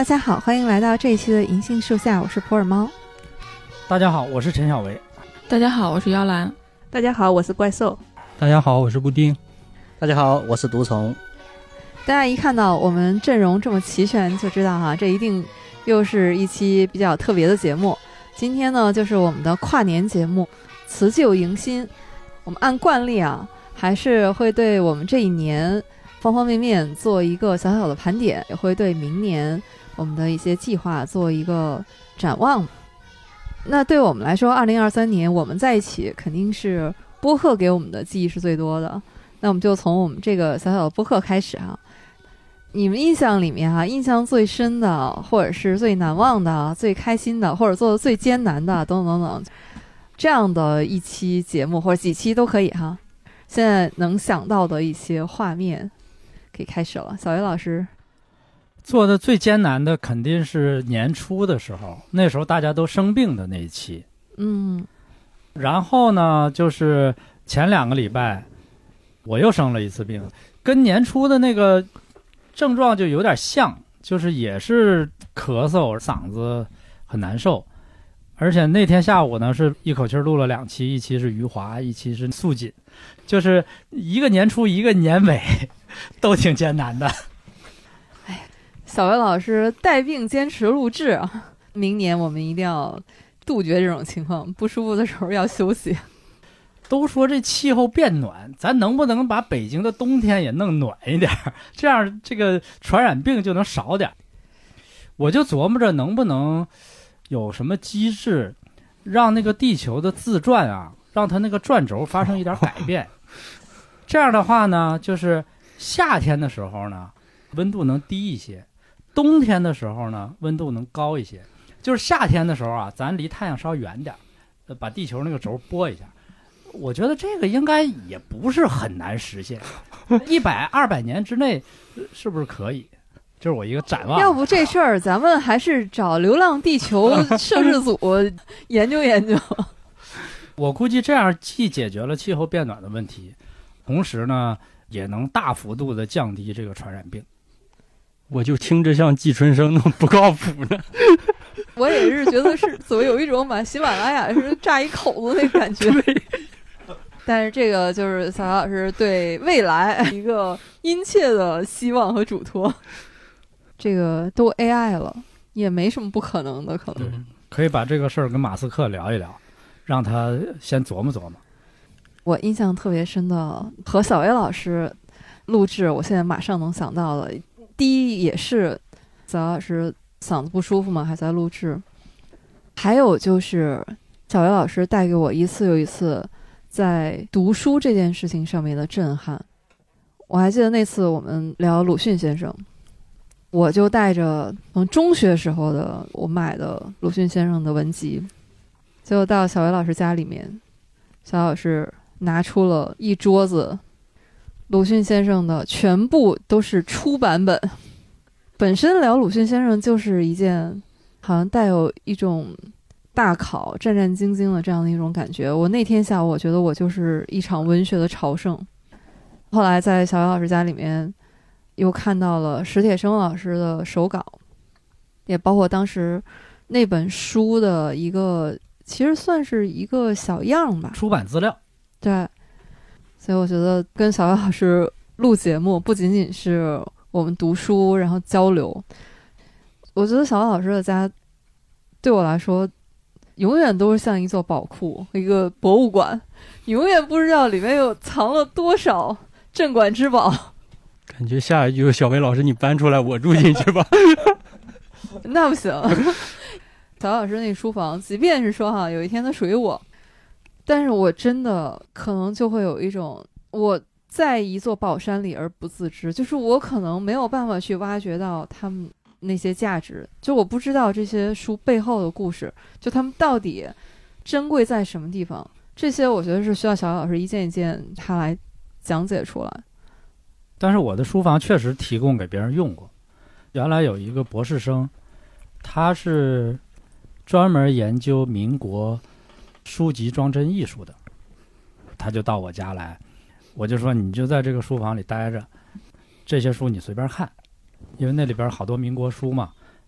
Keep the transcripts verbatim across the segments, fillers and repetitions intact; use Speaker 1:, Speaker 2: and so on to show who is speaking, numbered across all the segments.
Speaker 1: 家好，欢迎来到这一期的银杏树下，我是普洱猫。
Speaker 2: 大家好，我是陈小维。
Speaker 3: 大家好，我是妖兰。
Speaker 4: 大家好，我是怪兽。
Speaker 5: 大家好，我是布丁。
Speaker 6: 大家好，我是毒虫。
Speaker 1: 大家一看到我们阵容这么齐全就知道哈，这一定又是一期比较特别的节目。今天呢就是我们的跨年节目辞旧迎新，我们按惯例啊还是会对我们这一年方方面面做一个小小的盘点，也会对明年我们的一些计划做一个展望。那对我们来说二零二三年我们在一起肯定是播客给我们的记忆是最多的，那我们就从我们这个小小的播客开始啊。你们印象里面啊，印象最深的或者是最难忘的最开心的或者做的最艰难的等等等等这样的一期节目或者几期都可以哈，现在能想到的一些画面可以开始了。小维老师
Speaker 2: 做的最艰难的肯定是年初的时候，那时候大家都生病的那一期。
Speaker 1: 嗯，
Speaker 2: 然后呢就是前两个礼拜我又生了一次病，跟年初的那个症状就有点像，就是也是咳嗽，嗓子很难受。而且那天下午呢是一口气录了两期，一期是余华，一期是素锦，就是一个年初一个年尾都挺艰难的。
Speaker 1: 哎，小维老师带病坚持录制啊，明年我们一定要杜绝这种情况，不舒服的时候要休息。
Speaker 2: 都说这气候变暖，咱能不能把北京的冬天也弄暖一点，这样这个传染病就能少点。我就琢磨着能不能有什么机制让那个地球的自转啊，让它那个转轴发生一点改变。这样的话呢，就是夏天的时候呢温度能低一些，冬天的时候呢温度能高一些。就是夏天的时候啊，咱离太阳稍远点，把地球那个轴拨一下。我觉得这个应该也不是很难实现，一百二百年之内是不是可以？就是我一个展望。
Speaker 1: 要不这事儿咱们还是找流浪地球摄制组研究研究。
Speaker 2: 我估计这样既解决了气候变暖的问题，同时呢也能大幅度的降低这个传染病。
Speaker 5: 我就听着像季春生那么不靠谱呢。
Speaker 1: 我也是觉得是怎么有一种把喜马拉雅是炸一口子那感觉。但是这个就是小老师对未来一个殷切的希望和嘱托。这个都 A I 了，也没什么不可能的，可能、
Speaker 2: 嗯、可以把这个事儿跟马斯克聊一聊，让他先琢磨琢磨。
Speaker 1: 我印象特别深的和小薇老师录制，我现在马上能想到的，第一也是小老师嗓子不舒服嘛，还在录制。还有就是小薇老师带给我一次又一次在读书这件事情上面的震撼。我还记得那次我们聊鲁迅先生，我就带着从中学时候的我买的鲁迅先生的文集，结果到小薇老师家里面，小老师拿出了一桌子鲁迅先生的全部都是出版本。本身聊鲁迅先生就是一件好像带有一种大考战战兢兢的这样的一种感觉。我那天下午我觉得我就是一场文学的朝圣。后来在小薇老师家里面又看到了史铁生老师的手稿，也包括当时那本书的一个其实算是一个小样吧，
Speaker 2: 出版资料。
Speaker 1: 对，所以我觉得跟小薇老师录节目不仅仅是我们读书然后交流，我觉得小薇老师的家对我来说永远都是像一座宝库，一个博物馆，永远不知道里面有藏了多少镇馆之宝。
Speaker 5: 感觉下一句小薇老师你搬出来我住进去吧。
Speaker 1: 那不行。小老师那书房即便是说哈有一天它属于我，但是我真的可能就会有一种我在一座宝山里而不自知，就是我可能没有办法去挖掘到他们那些价值，就我不知道这些书背后的故事，就他们到底珍贵在什么地方，这些我觉得是需要小老师一件一件他来讲解出来。
Speaker 2: 但是我的书房确实提供给别人用过，原来有一个博士生，他是专门研究民国书籍装帧艺术的，他就到我家来，我就说你就在这个书房里待着，这些书你随便看，因为那里边好多民国书嘛，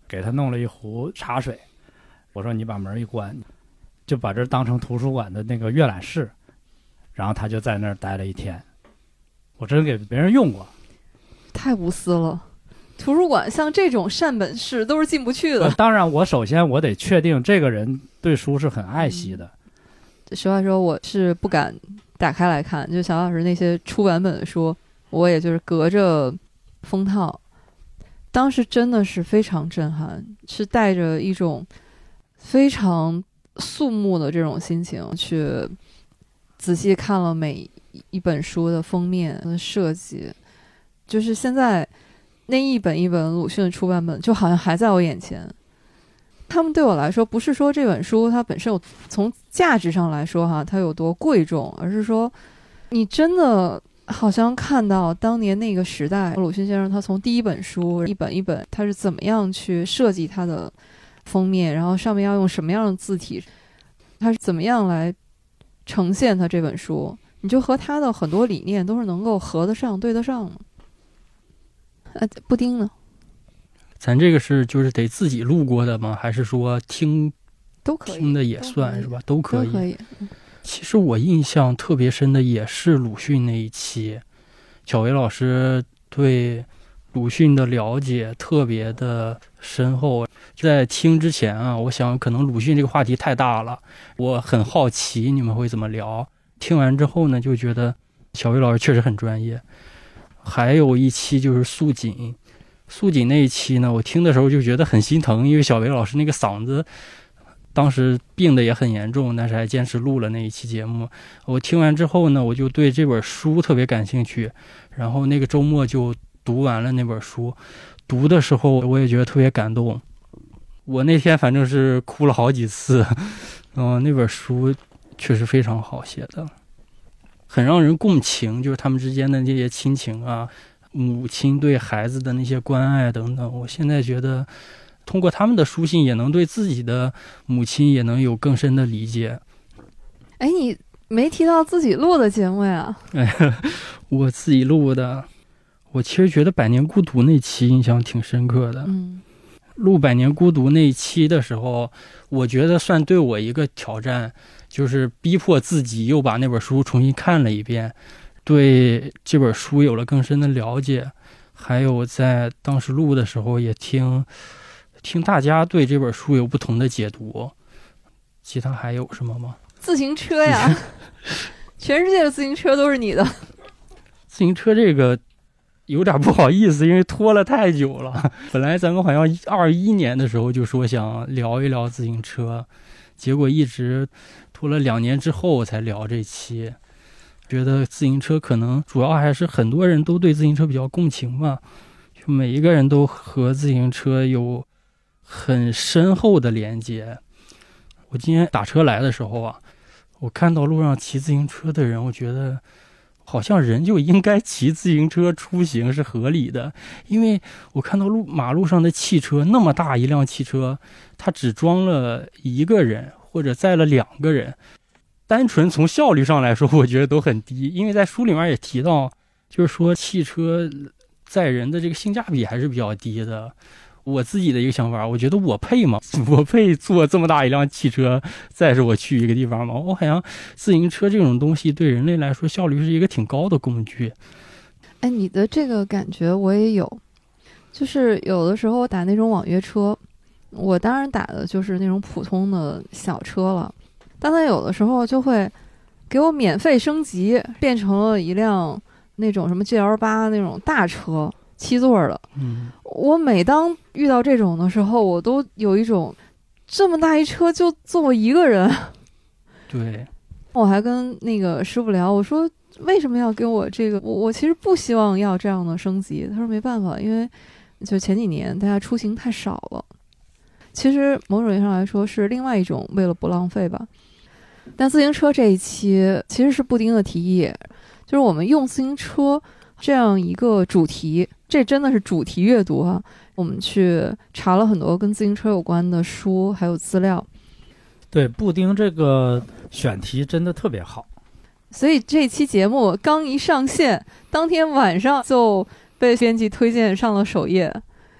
Speaker 2: 给他弄了一壶茶水，我说你把门一关，就把这当成图书馆的那个阅览室，然后他就在那儿待了一天。我真给别人用过。
Speaker 1: 太无私了，图书馆像这种善本市都是进不去的、
Speaker 2: 呃、当然我首先我得确定这个人对书是很爱惜的、
Speaker 1: 嗯、实话说我是不敢打开来看，就小老师那些出版本的书我也就是隔着封套，当时真的是非常震撼，是带着一种非常肃穆的这种心情去仔细看了每一本书的封面的设计，就是现在那一本一本鲁迅的出版本就好像还在我眼前。他们对我来说不是说这本书它本身有从价值上来说哈它有多贵重，而是说你真的好像看到当年那个时代鲁迅先生他从第一本书一本一本他是怎么样去设计他的封面，然后上面要用什么样的字体，他是怎么样来呈现他这本书，你就和他的很多理念都是能够合得上对得上的。呃，布丁呢？
Speaker 5: 咱这个是就是得自己录过的吗？还是说听
Speaker 1: 都可以，
Speaker 5: 听的也算是吧？都可以。
Speaker 1: 都可以。
Speaker 5: 其实我印象特别深的也是鲁迅那一期，小维老师对鲁迅的了解特别的深厚。在听之前啊，我想可能鲁迅这个话题太大了，我很好奇你们会怎么聊。听完之后呢，就觉得小维老师确实很专业。还有一期就是素锦，素锦那一期呢，我听的时候就觉得很心疼，因为小维老师那个嗓子当时病得也很严重，但是还坚持录了那一期节目。我听完之后呢，我就对这本书特别感兴趣，然后那个周末就读完了那本书。读的时候我也觉得特别感动，我那天反正是哭了好几次。嗯、呃，那本书确实非常好写的，很让人共情，就是他们之间的这些亲情啊，母亲对孩子的那些关爱等等。我现在觉得通过他们的书信也能对自己的母亲也能有更深的理解。
Speaker 1: 哎，你没提到自己录的节目呀？
Speaker 5: 哎，我自己录的，我其实觉得《百年孤独》那期印象挺深刻的。
Speaker 1: 嗯，
Speaker 5: 录《百年孤独》那一期的时候，我觉得算对我一个挑战，就是逼迫自己又把那本书重新看了一遍，对这本书有了更深的了解。还有在当时录的时候也听听大家对这本书有不同的解读。其他还有什么吗？
Speaker 1: 自行车呀，全世界的自行车都是你的。
Speaker 5: 自行车这个有点不好意思，因为拖了太久了。本来咱们好像二一年的时候就说想聊一聊自行车，结果一直拖了两年之后才聊这期。觉得自行车可能主要还是很多人都对自行车比较共情吧，就每一个人都和自行车有很深厚的连接。我今天打车来的时候啊，我看到路上骑自行车的人，我觉得好像人就应该骑自行车出行是合理的。因为我看到路马路上的汽车，那么大一辆汽车，它只装了一个人或者载了两个人，单纯从效率上来说我觉得都很低。因为在书里面也提到，就是说汽车载人的这个性价比还是比较低的。我自己的一个想法，我觉得我配吗？我配坐这么大一辆汽车载着我去一个地方吗？我好像自行车这种东西对人类来说效率是一个挺高的工具。
Speaker 1: 哎，你的这个感觉我也有，就是有的时候打那种网约车，我当然打的就是那种普通的小车了，但它有的时候就会给我免费升级，变成了一辆那种什么 G L 八 那种大车，七座的。
Speaker 5: 嗯，
Speaker 1: 我每当遇到这种的时候，我都有一种这么大一车就坐我一个人。
Speaker 5: 对，
Speaker 1: 我还跟那个师傅聊，我说为什么要给我这个？我我其实不希望要这样的升级。他说没办法，因为就前几年大家出行太少了。其实某种意义上来说是另外一种为了不浪费吧。但自行车这一期其实是布丁的提议，就是我们用自行车这样一个主题，这真的是主题阅读啊。我们去查了很多跟自行车有关的书还有资料。
Speaker 2: 对，布丁这个选题真的特别好，
Speaker 1: 所以这期节目刚一上线，当天晚上就被编辑推荐上了首页。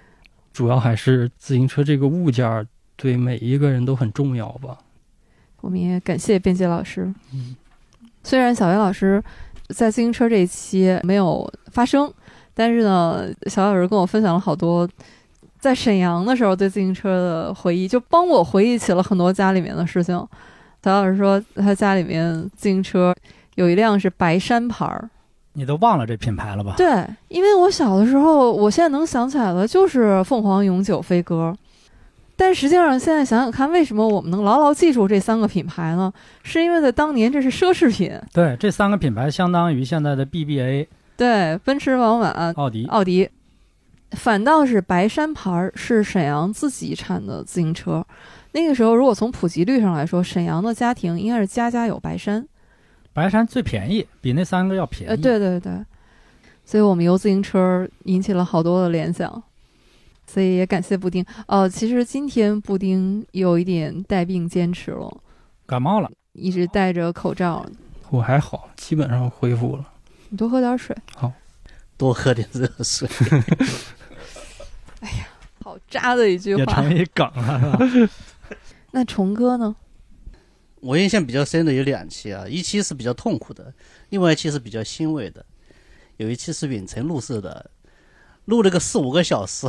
Speaker 5: 主要还是自行车这个物件对每一个人都很重要吧。
Speaker 1: 我们也感谢编辑老师。
Speaker 5: 嗯，
Speaker 1: 虽然小袁老师在自行车这一期没有发声，但是呢，小袁老师跟我分享了好多在沈阳的时候对自行车的回忆，就帮我回忆起了很多家里面的事情。小袁老师说他家里面自行车有一辆是白山牌，
Speaker 2: 你都忘了这品牌了吧？
Speaker 1: 对，因为我小的时候，我现在能想起来的就是凤凰永久飞鸽。但实际上现在想想看，为什么我们能牢牢记住这三个品牌呢？是因为在当年这是奢侈品。
Speaker 2: 对，这三个品牌相当于现在的 B B A。
Speaker 1: 对，奔驰、宝马、
Speaker 2: 奥迪。
Speaker 1: 奥迪。反倒是白山牌是沈阳自己产的自行车。那个时候如果从普及率上来说，沈阳的家庭应该是家家有白山。
Speaker 2: 白山最便宜，比那三个要便宜。
Speaker 1: 呃，对对对。所以我们由自行车引起了好多的联想。所以也感谢布丁。哦，其实今天布丁有一点带病坚持了，
Speaker 2: 感冒了，
Speaker 1: 一直戴着口罩。
Speaker 5: 我还好，基本上恢复了。
Speaker 1: 你多喝点水。
Speaker 5: 好，
Speaker 6: 多喝点热水。
Speaker 1: 哎呀，好渣的一句话，
Speaker 2: 也成一梗了是吧？
Speaker 1: 那虫哥呢？
Speaker 6: 我印象比较深的有两期啊，一期是比较痛苦的，另外一期是比较欣慰的。有一期是远程录制的，录了个四五个小时。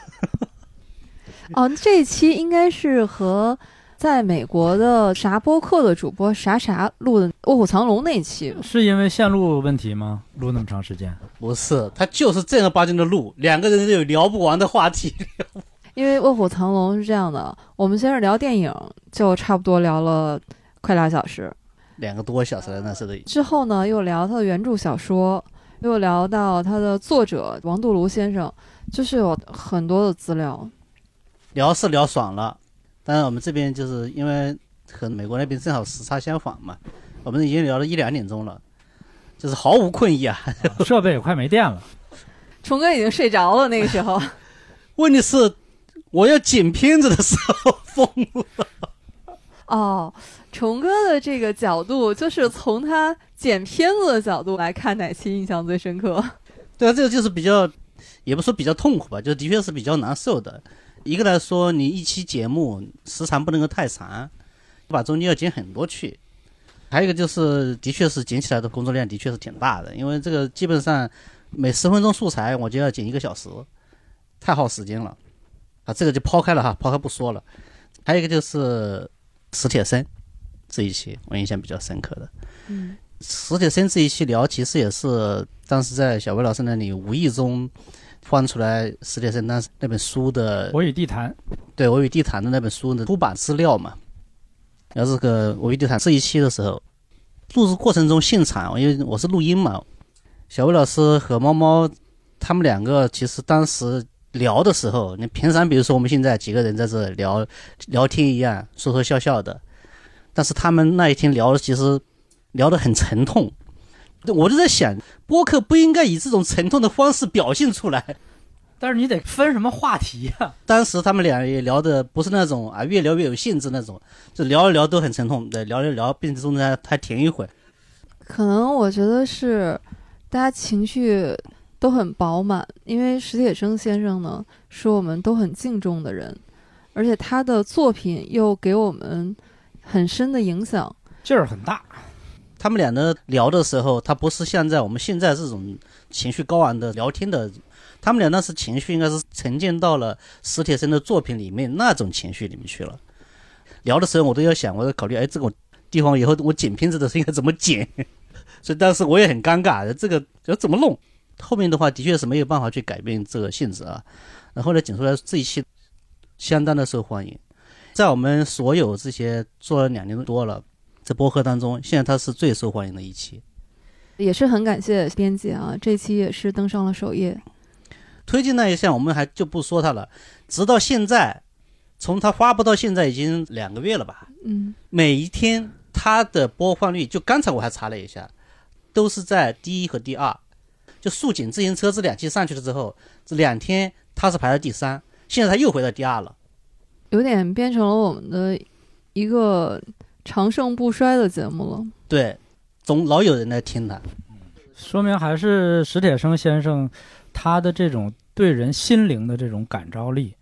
Speaker 1: 哦，这一期应该是和在美国的啥播客的主播啥啥录的《卧虎藏龙》那一期。
Speaker 2: 是因为线路问题吗？录那么长时间？
Speaker 6: 不是，他就是正儿八经的录，两个人都有聊不完的话题。
Speaker 1: 因为《卧虎藏龙》是这样的，我们先是聊电影，就差不多聊了快俩小时，
Speaker 6: 两个多小时了那是的。
Speaker 1: 之后呢，又聊他的原著小说，又聊到他的作者王杜庐先生，就是有很多的资料。
Speaker 6: 聊是聊爽了，但是我们这边就是因为和美国那边正好时差相反嘛，我们已经聊了一两点钟了，就是毫无困意啊。
Speaker 2: 设备也快没电了。
Speaker 1: 虫哥已经睡着了那个时候。
Speaker 6: 问题是我要剪片子的时候疯了。
Speaker 1: 哦，虫哥的这个角度就是从他剪片子的角度来看哪期印象最深刻。
Speaker 6: 对啊，这个就是比较，也不说比较痛苦吧，就的确是比较难受的。一个来说，你一期节目时长不能够太长，把中间要剪很多去。还有一个就是，的确是剪起来的工作量的确是挺大的，因为这个基本上每十分钟素材我就要剪一个小时，太耗时间了。啊，这个就抛开了哈，抛开不说了。还有一个就是史铁生这一期，我印象比较深刻的。
Speaker 1: 嗯，
Speaker 6: 史铁生这一期聊，其实也是当时在小魏老师那里无意中翻出来史铁生当时那本书的《
Speaker 2: 我与地坛》，
Speaker 6: 对，《我与地坛》的那本书的出版资料嘛。然后这个《我与地坛》这一期的时候，录制过程中现场，因为我是录音嘛，小魏老师和猫猫他们两个其实当时聊的时候，你平常比如说我们现在几个人在这聊聊天一样，说说笑笑的，但是他们那一天聊的其实聊得很沉痛。我就在想，播客不应该以这种沉痛的方式表现出来。
Speaker 2: 但是你得分什么话题啊？
Speaker 6: 当时他们俩也聊的不是那种啊越聊越有兴致那种，就聊一聊都很沉痛，对，聊一聊，并且中间还还停一会。
Speaker 1: 可能我觉得是大家情绪都很饱满，因为史铁生先生呢是我们都很敬重的人，而且他的作品又给我们很深的影响，
Speaker 2: 劲儿很大。
Speaker 6: 他们俩呢聊的时候，他不是像在我们现在这种情绪高昂的聊天的，他们俩那是情绪应该是沉浸到了史铁生的作品里面那种情绪里面去了。聊的时候我都要想，我要考虑，哎，这个地方以后我剪片子的时候应该怎么剪，所以当时我也很尴尬，这个要怎么弄。后面的话的确是没有办法去改变这个性质啊。然后呢，剪出来这一期相当的受欢迎，在我们所有这些做了两年多了，在播客当中，现在它是最受欢迎的一期。
Speaker 1: 也是很感谢编辑啊，这期也是登上了首页。
Speaker 6: 推荐那一项我们还就不说它了，直到现在，从它发布到现在已经两个月了吧。
Speaker 1: 嗯，
Speaker 6: 每一天它的播放率，就刚才我还查了一下，都是在第一和第二。就速景自行车这两期上去了之后，这两天它是排在第三，现在它又回到第二了，
Speaker 1: 有点变成了我们的一个长盛不衰的节目了。
Speaker 6: 对，总老有人来听它，
Speaker 2: 说明还是史铁生先生他的这种对人心灵的这种感召力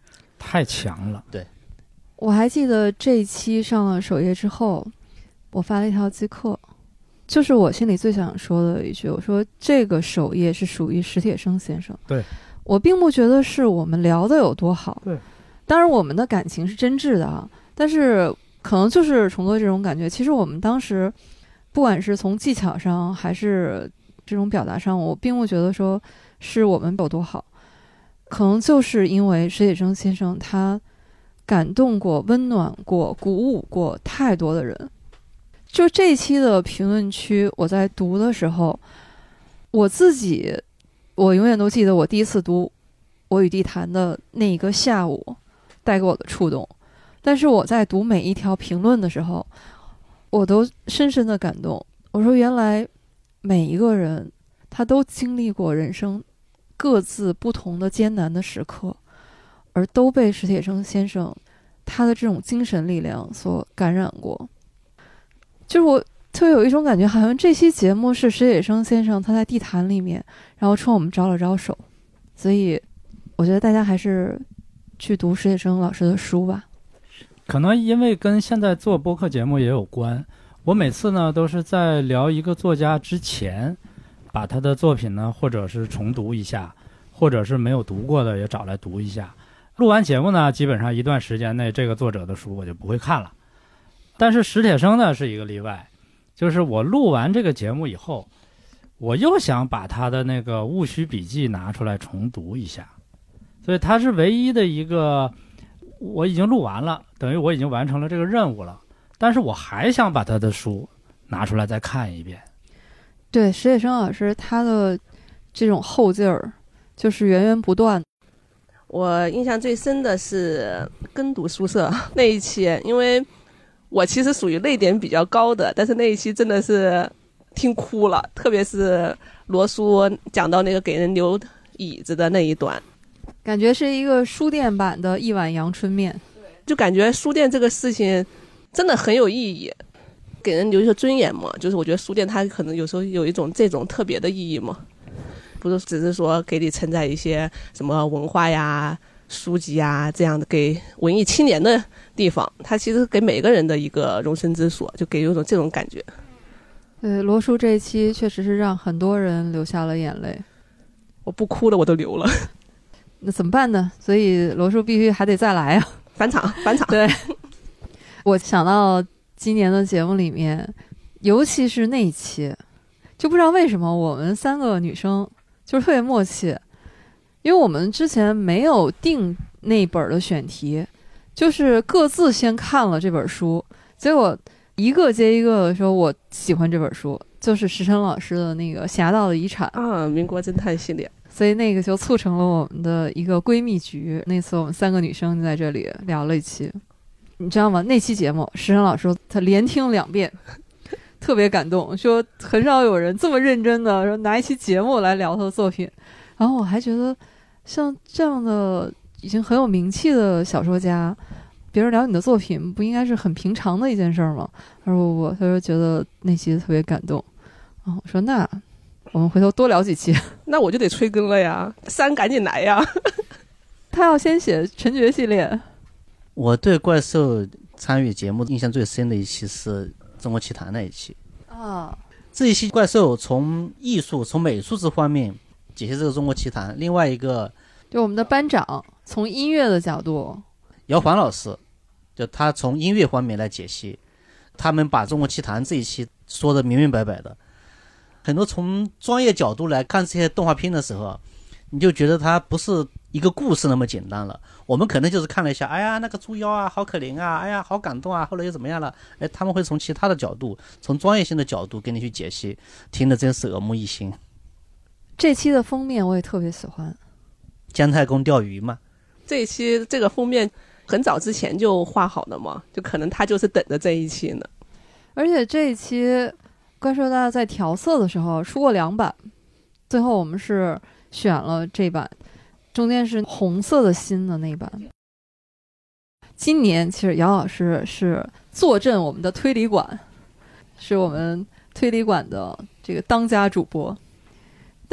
Speaker 2: 太强了。
Speaker 6: 对，
Speaker 1: 我还记得这一期上了首页之后，我发了一条即刻，就是我心里最想说的一句，我说这个首页是属于史铁生先生。
Speaker 2: 对，
Speaker 1: 我并不觉得是我们聊的有多好，
Speaker 2: 对，
Speaker 1: 当然我们的感情是真挚的啊，但是可能就是重哥这种感觉，其实我们当时不管是从技巧上还是这种表达上，我并不觉得说是我们有多好，可能就是因为史铁生先生他感动过、温暖过、鼓舞过太多的人。就这一期的评论区，我在读的时候，我自己我永远都记得我第一次读《我与地坛》的那一个下午带给我的触动，但是我在读每一条评论的时候，我都深深的感动。我说原来每一个人他都经历过人生各自不同的艰难的时刻，而都被史铁生先生他的这种精神力量所感染过。就是我特别有一种感觉，好像这期节目是史铁生先生他在地坛里面然后冲我们招了招手，所以我觉得大家还是去读史铁生老师的书吧。
Speaker 2: 可能因为跟现在做播客节目也有关，我每次呢都是在聊一个作家之前把他的作品呢或者是重读一下，或者是没有读过的也找来读一下。录完节目呢，基本上一段时间内这个作者的书我就不会看了。但是史铁生呢是一个例外，就是我录完这个节目以后，我又想把他的那个戊戌笔记拿出来重读一下，所以他是唯一的一个我已经录完了，等于我已经完成了这个任务了，但是我还想把他的书拿出来再看一遍。
Speaker 1: 对，史铁生老师他的这种后劲儿就是源源不断。
Speaker 4: 我印象最深的是跟读宿舍那一期，因为我其实属于泪点比较高的，但是那一期真的是听哭了，特别是罗叔讲到那个给人留椅子的那一段，
Speaker 1: 感觉是一个书店版的一碗阳春面。
Speaker 4: 就感觉书店这个事情真的很有意义，给人留一个尊严嘛，就是我觉得书店它可能有时候有一种这种特别的意义嘛，不是只是说给你承载一些什么文化呀书籍呀这样的给文艺青年的地方，它其实给每个人的一个容身之所，就给有种这种感觉。
Speaker 1: 对，罗叔这一期确实是让很多人流下了眼泪，
Speaker 4: 我不哭了我都流了。
Speaker 1: 那怎么办呢？所以罗叔必须还得再来啊，
Speaker 4: 返场返场。
Speaker 1: 对，我想到今年的节目里面，尤其是那一期，就不知道为什么我们三个女生就是特别默契，因为我们之前没有定那本的选题，就是各自先看了这本书，结果一个接一个的说我喜欢这本书，就是石晨老师的那个《侠盗的遗产》
Speaker 4: 啊，民国侦探系列，
Speaker 1: 所以那个就促成了我们的一个闺蜜局。那次我们三个女生在这里聊了一期，你知道吗？那期节目石晨老师他连听两遍，特别感动，说很少有人这么认真的说拿一期节目来聊他的作品。然后我还觉得像这样的已经很有名气的小说家，别人聊你的作品不应该是很平常的一件事吗？他说不不，他说觉得那期特别感动。啊，我说那我们回头多聊几期。
Speaker 4: 那我就得催更了呀，三赶紧来呀。
Speaker 1: 他要先写陈觉系列。
Speaker 6: 我对怪兽参与节目印象最深的一期是中国奇谭那一期
Speaker 1: 啊，
Speaker 6: 这一期怪兽从艺术从美术这方面解析这个中国奇谭，另外一个
Speaker 1: 就我们的班长从音乐的角度，
Speaker 6: 姚环老师就他从音乐方面来解析，他们把中国奇谭这一期说的明明白白的。很多从专业角度来看这些动画片的时候，你就觉得它不是一个故事那么简单了。我们可能就是看了一下，哎呀那个猪妖啊好可怜啊，哎呀好感动啊，后来又怎么样了，哎他们会从其他的角度，从专业性的角度给你去解析，听得真是耳目一新。
Speaker 1: 这期的封面我也特别喜欢，
Speaker 6: 姜太公钓鱼嘛，
Speaker 4: 这一期这个封面很早之前就画好的嘛，就可能他就是等着这一期呢。
Speaker 1: 而且这一期怪兽大家在调色的时候出过两版，最后我们是选了这版，中间是红色的心的那版。今年其实姚老师是坐镇我们的推理馆，是我们推理馆的这个当家主播。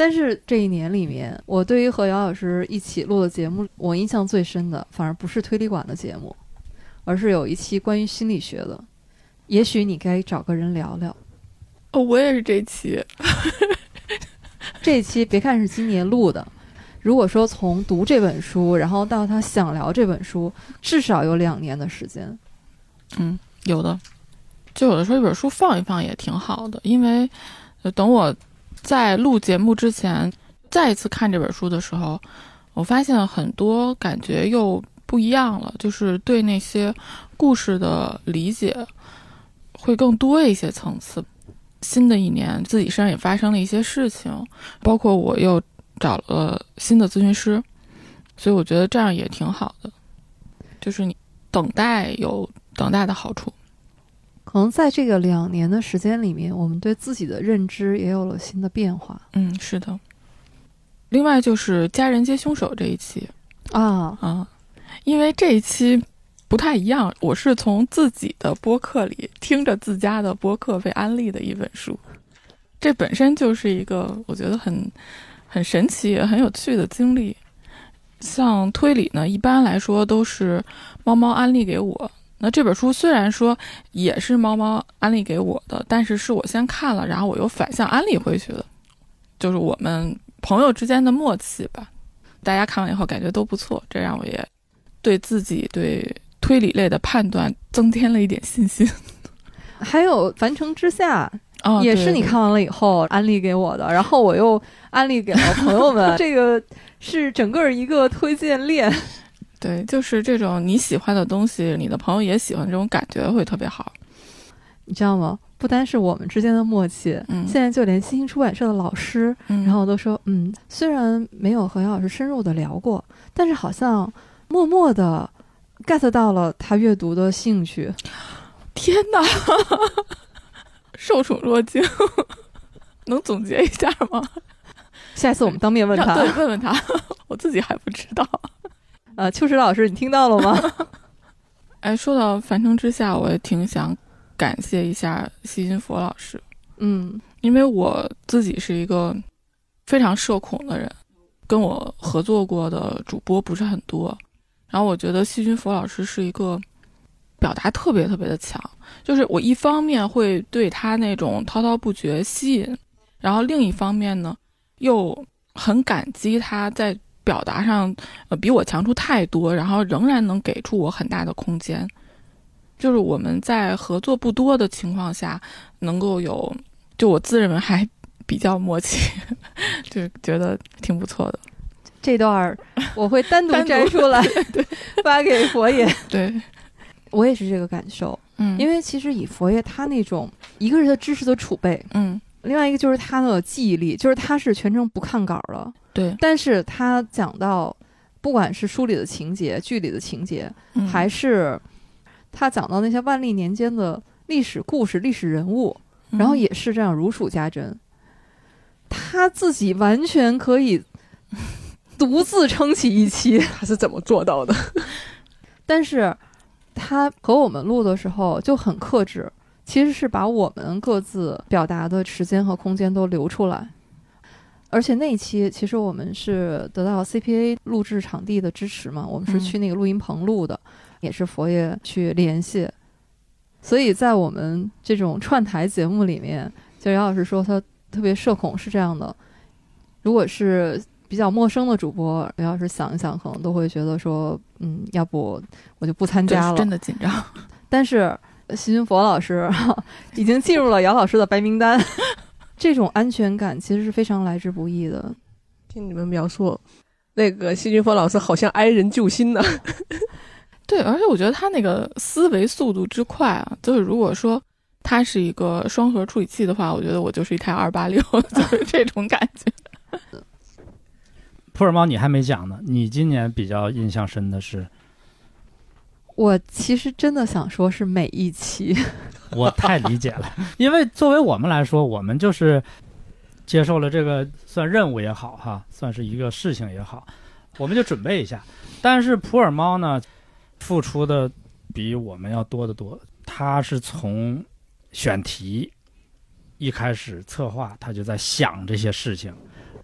Speaker 1: 但是这一年里面，我对于和姚老师一起录的节目，我印象最深的反而不是推理馆的节目，而是有一期关于心理学的。也许你该找个人聊聊。
Speaker 3: 哦，我也是这期。
Speaker 1: 这一期别看是今年录的，如果说从读这本书，然后到他想聊这本书，至少有两年的时间。
Speaker 3: 嗯，有的。就有的时候一本书放一放也挺好的，因为等我在录节目之前再一次看这本书的时候，我发现很多感觉又不一样了，就是对那些故事的理解会更多一些层次。新的一年自己身上也发生了一些事情，包括我又找了新的咨询师，所以我觉得这样也挺好的，就是你等待有等待的好处。
Speaker 1: 可能在这个两年的时间里面，我们对自己的认知也有了新的变化。
Speaker 3: 嗯，是的。另外就是家人皆凶手这一期
Speaker 1: 啊
Speaker 3: 啊，因为这一期不太一样，我是从自己的播客里听着自家的播客被安利的一本书，这本身就是一个我觉得很很神奇也很有趣的经历。像推理呢，一般来说都是猫猫安利给我，那这本书虽然说也是猫猫安利给我的，但是是我先看了，然后我又反向安利回去的，就是我们朋友之间的默契吧。大家看完以后感觉都不错，这让我也对自己对推理类的判断增添了一点信心。
Speaker 1: 还有凡城之下、
Speaker 3: 哦、
Speaker 1: 也是你看完了以后安利给我的，然后我又安利给了朋友们。这个是整个一个推荐链。
Speaker 3: 对，就是这种你喜欢的东西你的朋友也喜欢，这种感觉会特别好。
Speaker 1: 你知道吗？不单是我们之间的默契、嗯、现在就连新兴出版社的老师、嗯、然后都说嗯，虽然没有和姚老师深入的聊过，但是好像默默的 get 到了他阅读的兴趣。
Speaker 3: 天哪，受宠若惊。能总结一下吗？
Speaker 1: 下次我们当面问他。
Speaker 3: 对，问问他，我自己还不知道。
Speaker 1: 呃，秋实老师，你听到了吗？
Speaker 3: 哎，说到凡城之下，我也挺想感谢一下细菌佛老师。
Speaker 1: 嗯，
Speaker 3: 因为我自己是一个非常社恐的人，跟我合作过的主播不是很多，然后我觉得细菌佛老师是一个表达特别特别的强，就是我一方面会对他那种滔滔不绝吸引，然后另一方面呢又很感激他在表达上呃比我强出太多，然后仍然能给出我很大的空间。就是我们在合作不多的情况下能够有，就我自认为还比较默契，就觉得挺不错的。
Speaker 1: 这段我会单独摘出来发给佛爷。
Speaker 3: 对，
Speaker 1: 我也是这个感受。嗯，因为其实以佛爷他那种，一个是他知识的储备，
Speaker 3: 嗯，
Speaker 1: 另外一个就是他的记忆力，就是他是全程不看稿的。
Speaker 3: 对，
Speaker 1: 但是他讲到不管是书里的情节、剧里的情节、嗯、还是他讲到那些万历年间的历史故事、历史人物，然后也是这样如数家珍。他自己完全可以独自撑起一期。
Speaker 4: 他是怎么做到的？
Speaker 1: 但是他和我们录的时候就很克制，其实是把我们各自表达的时间和空间都留出来。而且那一期其实我们是得到 C P A 录制场地的支持嘛，我们是去那个录音棚录的、嗯、也是佛爷去联系。所以在我们这种串台节目里面，就姚老师说他特别社恐是这样的，如果是比较陌生的主播，要是想一想可能都会觉得说嗯，要不我就不参加了，
Speaker 3: 真的紧张。
Speaker 1: 但是细菌佛老师已经进入了姚老师的白名单。这种安全感其实是非常来之不易的。
Speaker 4: 听你们描述，那个细菌佛老师好像哀人救星呢。
Speaker 3: 对，而且我觉得他那个思维速度之快啊，就是如果说他是一个双核处理器的话，我觉得我就是一台二八六，就是这种感觉。
Speaker 2: 普洱猫你还没讲呢，你今年比较印象深的是？
Speaker 1: 我其实真的想说是每一期。
Speaker 2: 我太理解了，因为作为我们来说，我们就是接受了这个算任务也好哈，算是一个事情也好，我们就准备一下。但是普洱猫呢，付出的比我们要多得多。他是从选题一开始策划，他就在想这些事情，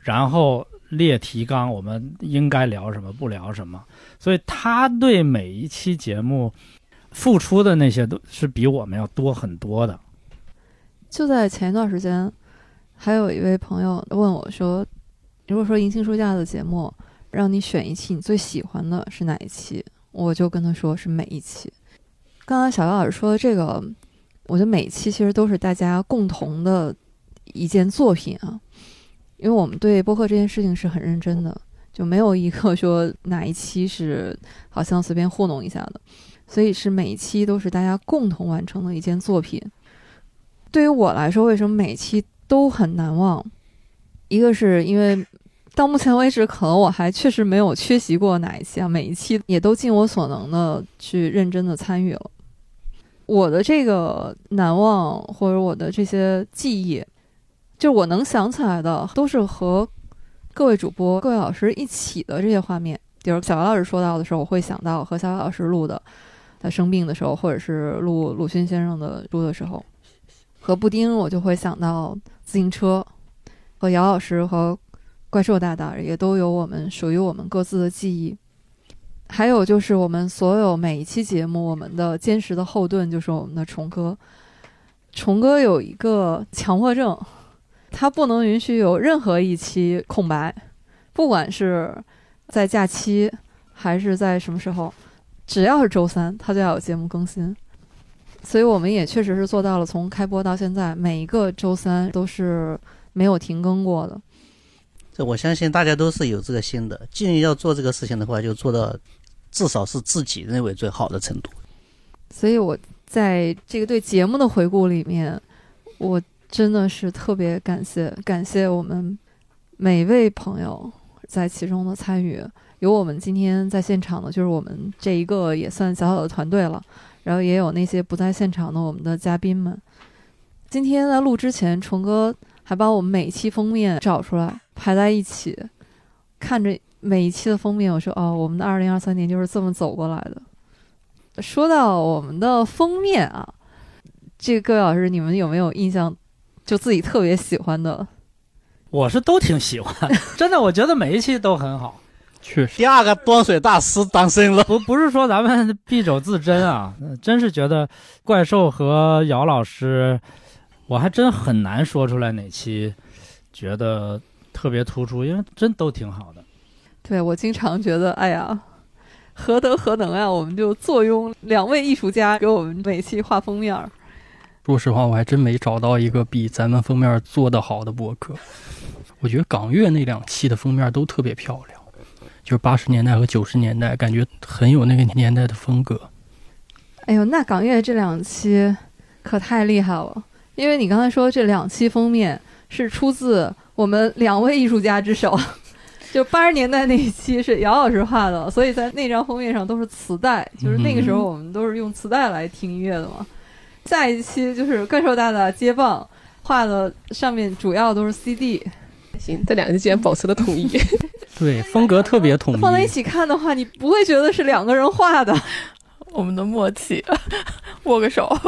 Speaker 2: 然后列提纲，我们应该聊什么，不聊什么。所以他对每一期节目付出的那些都是比我们要多很多的。
Speaker 1: 就在前一段时间，还有一位朋友问我说，如果说银杏书架的节目让你选一期你最喜欢的是哪一期，我就跟他说是每一期。刚才小姚老师说的这个，我觉得每一期其实都是大家共同的一件作品啊，因为我们对播客这件事情是很认真的，就没有一个说哪一期是好像随便糊弄一下的，所以是每一期都是大家共同完成的一件作品。对于我来说，为什么每一期都很难忘？一个是因为到目前为止，可能我还确实没有缺席过哪一期啊，每一期也都尽我所能的去认真的参与了。我的这个难忘或者我的这些记忆，就我能想起来的，都是和各位主播、各位老师一起的这些画面。比如小姚老师说到的时候，我会想到和小姚老师录的，他生病的时候，或者是录鲁迅先生的书的时候。和布丁，我就会想到自行车，和姚老师和怪兽大大也都有我们属于我们各自的记忆。还有就是我们所有每一期节目，我们的坚实的后盾就是我们的虫哥。虫哥有一个强迫症，他不能允许有任何一期空白，不管是在假期还是在什么时候，只要是周三他就要有节目更新。所以我们也确实是做到了从开播到现在每一个周三都是没有停更过的。
Speaker 6: 这我相信大家都是有这个心的，既然要做这个事情的话，就做到至少是自己认为最好的程度。
Speaker 1: 所以我在这个对节目的回顾里面，我真的是特别感谢感谢我们每位朋友在其中的参与。有我们今天在现场的，就是我们这一个也算小小的团队了，然后也有那些不在现场的我们的嘉宾们。今天在录之前，虫哥还把我们每一期封面找出来排在一起，看着每一期的封面，我说哦，我们的二零二三年就是这么走过来的。说到我们的封面啊，这个各位老师，你们有没有印象就自己特别喜欢的？
Speaker 2: 我是都挺喜欢，真的，我觉得每一期都很好。
Speaker 5: 确实，
Speaker 6: 第二个端水大师诞生了。
Speaker 2: 不不是说咱们敝帚自珍啊，真是觉得怪兽和姚老师，我还真很难说出来哪期觉得特别突出，因为真都挺好的。
Speaker 1: 对，我经常觉得，哎呀，何德何能啊！我们就坐拥两位艺术家给我们每期画封面。
Speaker 5: 说实话，我还真没找到一个比咱们封面做得好的播客。我觉得港乐那两期的封面都特别漂亮。就是八十年代和九十年代，感觉很有那个年代的风格。
Speaker 1: 哎呦，那港乐这两期可太厉害了，因为你刚才说这两期封面是出自我们两位艺术家之手，就八十年代那一期是姚老师画的，所以在那张封面上都是磁带，就是那个时候我们都是用磁带来听音乐的嘛。下一期就是怪兽大大接棒画的，上面主要都是 C D。
Speaker 4: 行，这两个竟然保持了统一。
Speaker 5: 对，风格特别统一。
Speaker 1: 放在一起看的话，你不会觉得是两个人画的。
Speaker 3: 我们的默契，握个手，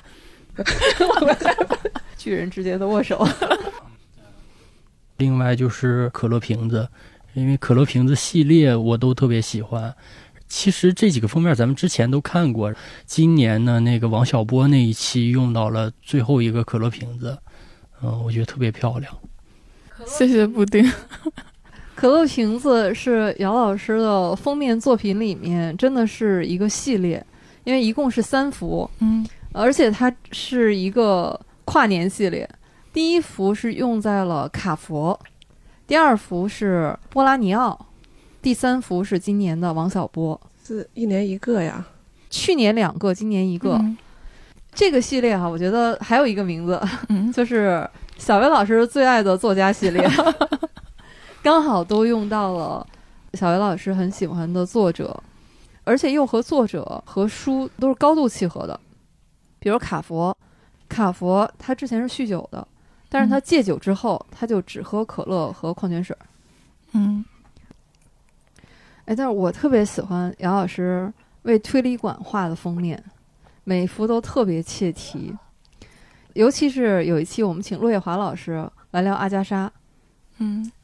Speaker 1: 巨人之间的握手。
Speaker 5: 另外就是可乐瓶子，因为可乐瓶子系列我都特别喜欢。其实这几个封面咱们之前都看过，今年呢那个王小波那一期用到了最后一个可乐瓶子，嗯，我觉得特别漂亮。
Speaker 3: 谢谢布丁。
Speaker 1: 可乐瓶子是姚老师的封面作品里面真的是一个系列，因为一共是三幅，
Speaker 3: 嗯，
Speaker 1: 而且它是一个跨年系列。第一幅是用在了卡佛，第二幅是波拉尼奥，第三幅是今年的王小波。
Speaker 4: 是一年一个呀？
Speaker 1: 去年两个，今年一个。
Speaker 3: 嗯、
Speaker 1: 这个系列哈、啊，我觉得还有一个名字，
Speaker 3: 嗯，
Speaker 1: 就是小薇老师最爱的作家系列。刚好都用到了小薇老师很喜欢的作者，而且又和作者和书都是高度契合的。比如卡佛，卡佛他之前是酗酒的，但是他戒酒之后，他就只喝可乐和矿泉水。
Speaker 3: 嗯，
Speaker 1: 哎，但是我特别喜欢姚老师为推理馆画的封面，每一幅都特别切题。尤其是有一期我们请陆月华老师来聊阿加莎，
Speaker 3: 嗯，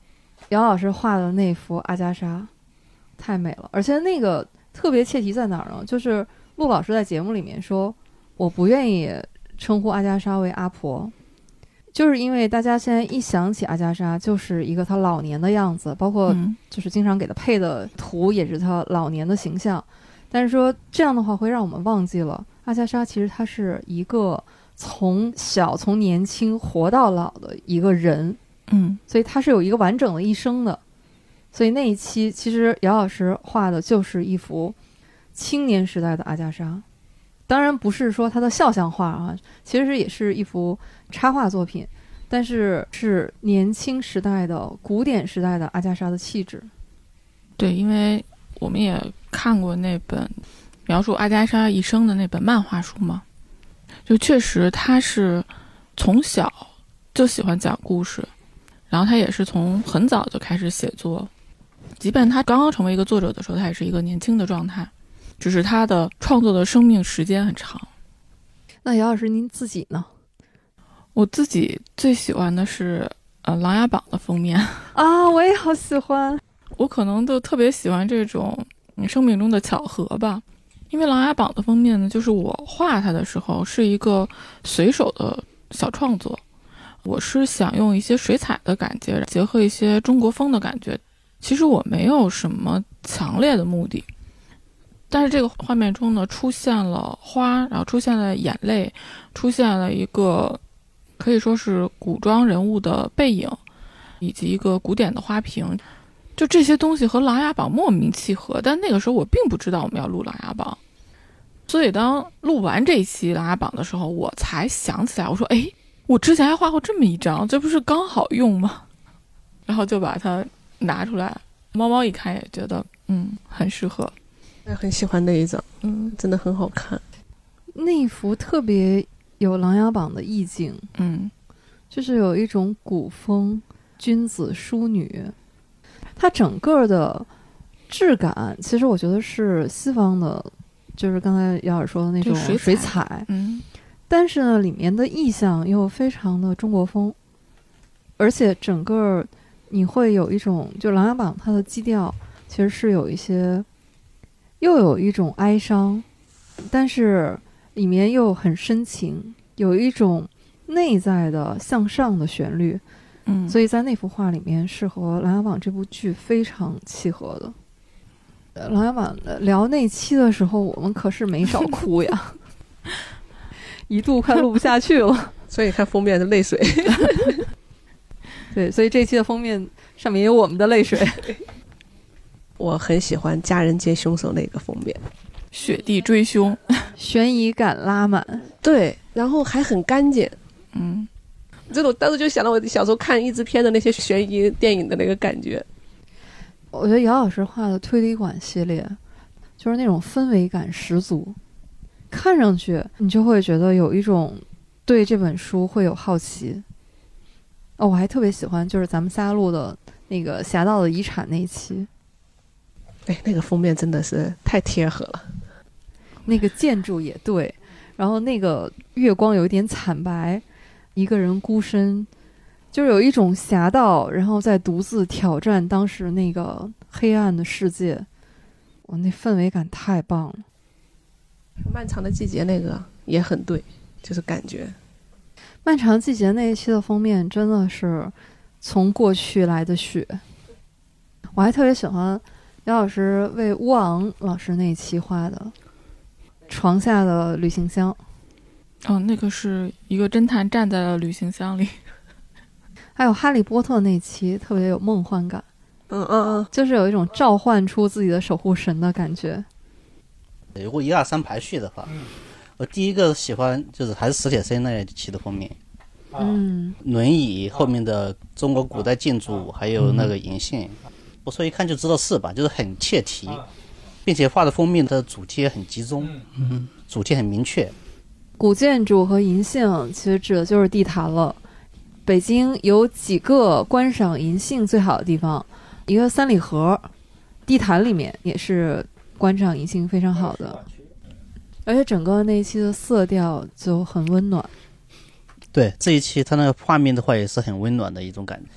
Speaker 1: 姚老师画的那幅阿加莎太美了，而且那个特别切题在哪儿呢？就是陆老师在节目里面说，我不愿意称呼阿加莎为阿婆，就是因为大家现在一想起阿加莎，就是一个她老年的样子，包括就是经常给她配的图也是她老年的形象。但是说这样的话会让我们忘记了，阿加莎其实她是一个从小从年轻活到老的一个人，
Speaker 3: 嗯，
Speaker 1: 所以她是有一个完整的一生的。所以那一期其实姚老师画的就是一幅青年时代的阿加莎，当然不是说她的肖像画啊，其实也是一幅插画作品，但是是年轻时代的古典时代的阿加莎的气质。
Speaker 3: 对，因为我们也看过那本描述阿加莎一生的那本漫画书嘛，就确实他是从小就喜欢讲故事，然后他也是从很早就开始写作，即便他刚刚成为一个作者的时候，他也是一个年轻的状态，只是他的创作的生命时间很长。
Speaker 1: 那姚老师您自己呢？
Speaker 3: 我自己最喜欢的是呃《琅琊榜》的封面
Speaker 1: 啊，我也好喜欢。
Speaker 3: 我可能就特别喜欢这种你生命中的巧合吧，因为《琅琊榜》的封面呢，就是我画它的时候是一个随手的小创作，我是想用一些水彩的感觉结合一些中国风的感觉，其实我没有什么强烈的目的，但是这个画面中呢出现了花，然后出现了眼泪，出现了一个可以说是古装人物的背影，以及一个古典的花瓶，就这些东西和《琅琊榜》莫名契合，但那个时候我并不知道我们要录《琅琊榜》，所以当录完这一期《琅琊榜》的时候，我才想起来，我说哎，我之前还画过这么一张，这不是刚好用吗？然后就把它拿出来，猫猫一看也觉得嗯很适合，
Speaker 4: 我很喜欢那一张，
Speaker 3: 嗯，
Speaker 4: 真的很好看。
Speaker 1: 那一幅特别有《琅琊榜》的意境，
Speaker 3: 嗯，
Speaker 1: 就是有一种古风君子淑女，它整个的质感其实我觉得是西方的，就是刚才姚老师说的那种
Speaker 3: 水彩
Speaker 1: 水彩，
Speaker 3: 嗯，
Speaker 1: 但是呢里面的意象又非常的中国风，而且整个你会有一种，就《琅琊榜》它的基调其实是有一些又有一种哀伤，但是里面又很深情，有一种内在的向上的旋律，
Speaker 3: 嗯，
Speaker 1: 所以在那幅画里面是和《琅琊榜》这部剧非常契合的。呃《琅琊榜》聊那期的时候，我们可是没少哭呀，一度快录不下去了。
Speaker 4: 所以看封面的泪水。
Speaker 1: 对，所以这期的封面上面有我们的泪水。
Speaker 4: 我很喜欢家人皆凶手那个封面，
Speaker 3: 雪地追凶，
Speaker 1: 悬疑感拉满。
Speaker 4: 对，然后还很干净。
Speaker 3: 嗯，
Speaker 4: 这种当时就想到我小时候看译制片的那些悬疑电影的那个感觉。
Speaker 1: 我觉得姚老师画的推理馆系列就是那种氛围感十足，看上去你就会觉得有一种对这本书会有好奇。哦，我还特别喜欢就是咱们仨录的那个《侠盗的遗产》那一期，
Speaker 4: 哎，那个封面真的是太贴合了，
Speaker 1: 那个建筑也对，然后那个月光有一点惨白，一个人孤身，就是有一种侠盗然后在独自挑战当时那个黑暗的世界，我那氛围感太棒了。
Speaker 4: 漫长的季节那个也很对，就是感觉
Speaker 1: 漫长季节那一期的封面真的是从过去来的雪。我还特别喜欢姚老师为乌昂老师那一期画的床下的旅行箱。
Speaker 3: 哦，那个是一个侦探站在了旅行箱里。
Speaker 1: 还有哈利波特那期特别有梦幻感，
Speaker 4: 嗯嗯嗯，
Speaker 1: 就是有一种召唤出自己的守护神的感觉。
Speaker 6: 如果一二三排序的话，我第一个喜欢就是还是史铁生那一期的封面，
Speaker 1: 嗯，
Speaker 6: 轮椅后面的中国古代建筑，还有那个银杏，我说一看就知道是吧，就是很切题，并且画的封面的主题也很集中，嗯，主题很明确。
Speaker 1: 古建筑和银杏其实指的就是地坛了。北京有几个观赏银杏最好的地方，一个三里河，地坛里面也是观赏银杏非常好的，而且整个那一期的色调就很温暖。
Speaker 6: 对，这一期它那个画面的话也是很温暖的一种感觉。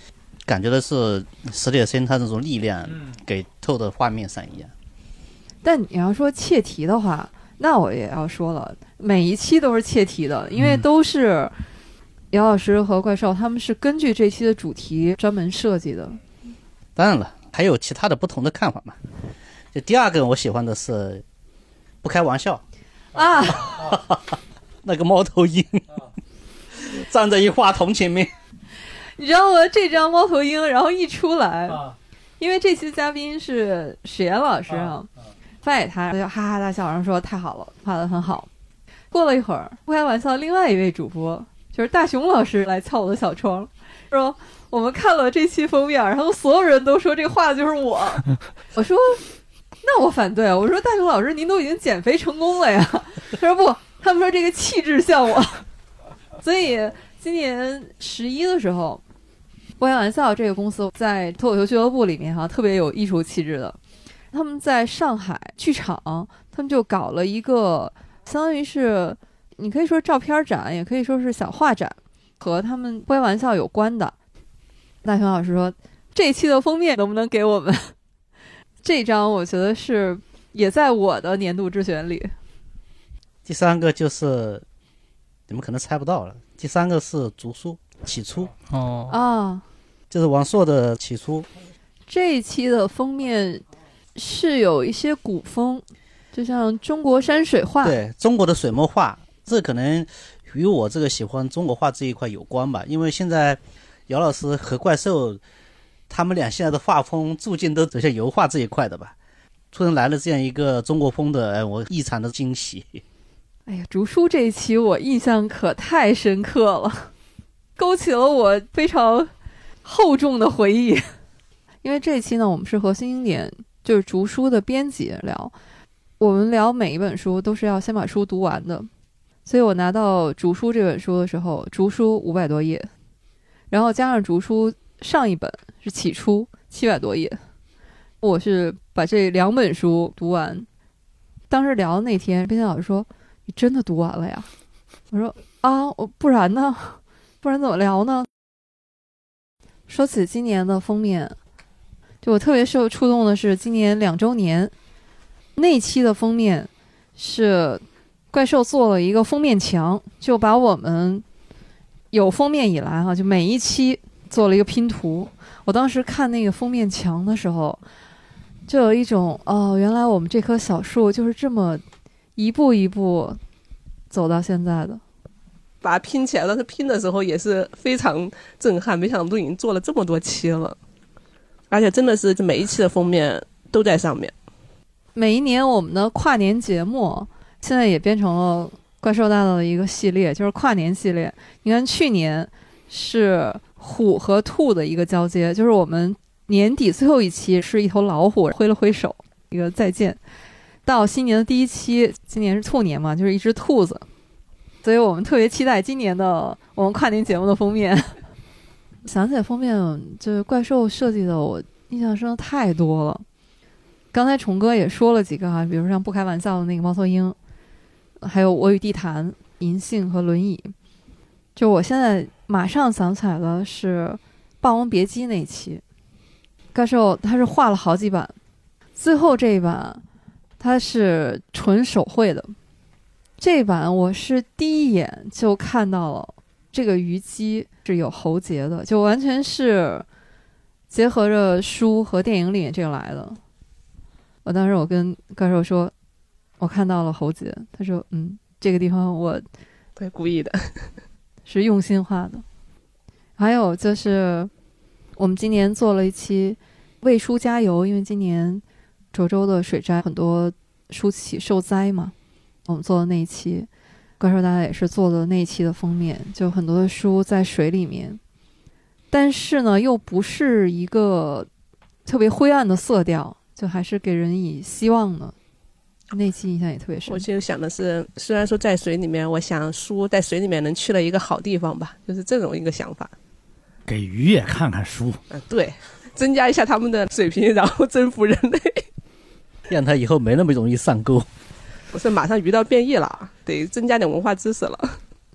Speaker 6: 感觉的是史铁生他这种力量给透的画面上一样。
Speaker 1: 但你要说切题的话，那我也要说了，每一期都是切题的，因为都是姚老师和怪兽他们是根据这期的主题专门设计的。
Speaker 6: 当然了，还有其他的不同的看法嘛。就第二个我喜欢的是不开玩笑
Speaker 1: 啊，
Speaker 6: 那个猫头鹰站在一话筒前面，
Speaker 1: 你知道吗？这张猫头鹰然后一出来，因为这期嘉宾是史岩老师啊，发给他，他就哈哈大笑，然后说太好了，画得很好。过了一会儿，不开玩笑，另外一位主播就是大熊老师来敲我的小窗，说我们看了这期封面，然后所有人都说这画的就是我。我说那我反对，我说大熊老师您都已经减肥成功了呀。他说不，他们说这个气质像我。所以今年十一的时候，不开玩笑这个公司在脱口秀俱乐部里面哈、啊、特别有艺术气质的，他们在上海剧场，他们就搞了一个相当于是你可以说照片展，也可以说是小画展，和他们不开玩笑有关的。大熊老师说这一期的封面能不能给我们？这张我觉得是也在我的年度之选里。
Speaker 6: 第三个就是你们可能猜不到了，第三个是竹书起初
Speaker 5: 哦
Speaker 1: 啊，
Speaker 6: 就是王朔的起初。
Speaker 1: 这一期的封面是有一些古风，就像中国山水画，
Speaker 6: 对中国的水墨画，这可能与我这个喜欢中国画这一块有关吧。因为现在姚老师和怪兽他们俩现在的画风注定都走向油画这一块的吧。突然来了这样一个中国风的，哎，我异常的惊喜。
Speaker 1: 哎呀，竹书这一期我印象可太深刻了，勾起了我非常厚重的回忆。因为这一期呢，我们是和新经典就是竹书的编辑聊，我们聊每一本书都是要先把书读完的，所以我拿到竹书这本书的时候，竹书五百多页，然后加上竹书上一本是起初七百多页，我是把这两本书读完。当时聊的那天，编辑老师说你真的读完了呀？我说啊，我不然呢？不然怎么聊呢？说起今年的封面，就我特别受触动的是今年两周年那期的封面是怪兽做了一个封面墙，就把我们有封面以来哈、啊，就每一期做了一个拼图。我当时看那个封面墙的时候，就有一种哦，原来我们这棵小树就是这么一步一步走到现在的。
Speaker 4: 把它拼起来，但是拼的时候也是非常震撼，没想到都已经做了这么多期了，而且真的是每一期的封面都在上面。
Speaker 1: 每一年我们的跨年节目现在也变成了怪兽大道的一个系列，就是跨年系列。你看去年是虎和兔的一个交接，就是我们年底最后一期是一头老虎挥了挥手一个再见，到新年的第一期，今年是兔年嘛，就是一只兔子，所以我们特别期待今年的我们跨年节目的封面。想起来封面就是怪兽设计的，我印象深的太多了。刚才虫哥也说了几个哈、啊，比如像不开玩笑的那个猫头鹰，还有我与地坛、银杏和轮椅。就我现在马上想起来的是《霸王别姬》那一期，怪兽他是画了好几版，最后这一版它是纯手绘的。这一版我是第一眼就看到了这个虞姬是有喉结的，就完全是结合着书和电影里这个来的。我当时我跟怪兽说我看到了喉结，他说嗯，这个地方我
Speaker 4: 对故意的
Speaker 1: 是用心画的。还有就是我们今年做了一期为书加油，因为今年涿州的水灾很多书企受灾嘛，我们做的那一期怪兽大家也是做的那一期的封面，就很多的书在水里面，但是呢又不是一个特别灰暗的色调，就还是给人以希望的。那期印象也特别深。
Speaker 4: 我就想的是，虽然说在水里面，我想书在水里面能去了一个好地方吧，就是这种一个想法。
Speaker 2: 给鱼也看看书，
Speaker 4: 嗯，对，增加一下他们的水平，然后征服人类，
Speaker 6: 让他以后没那么容易上钩。
Speaker 4: 不是马上鱼到变异了，得增加点文化知识了。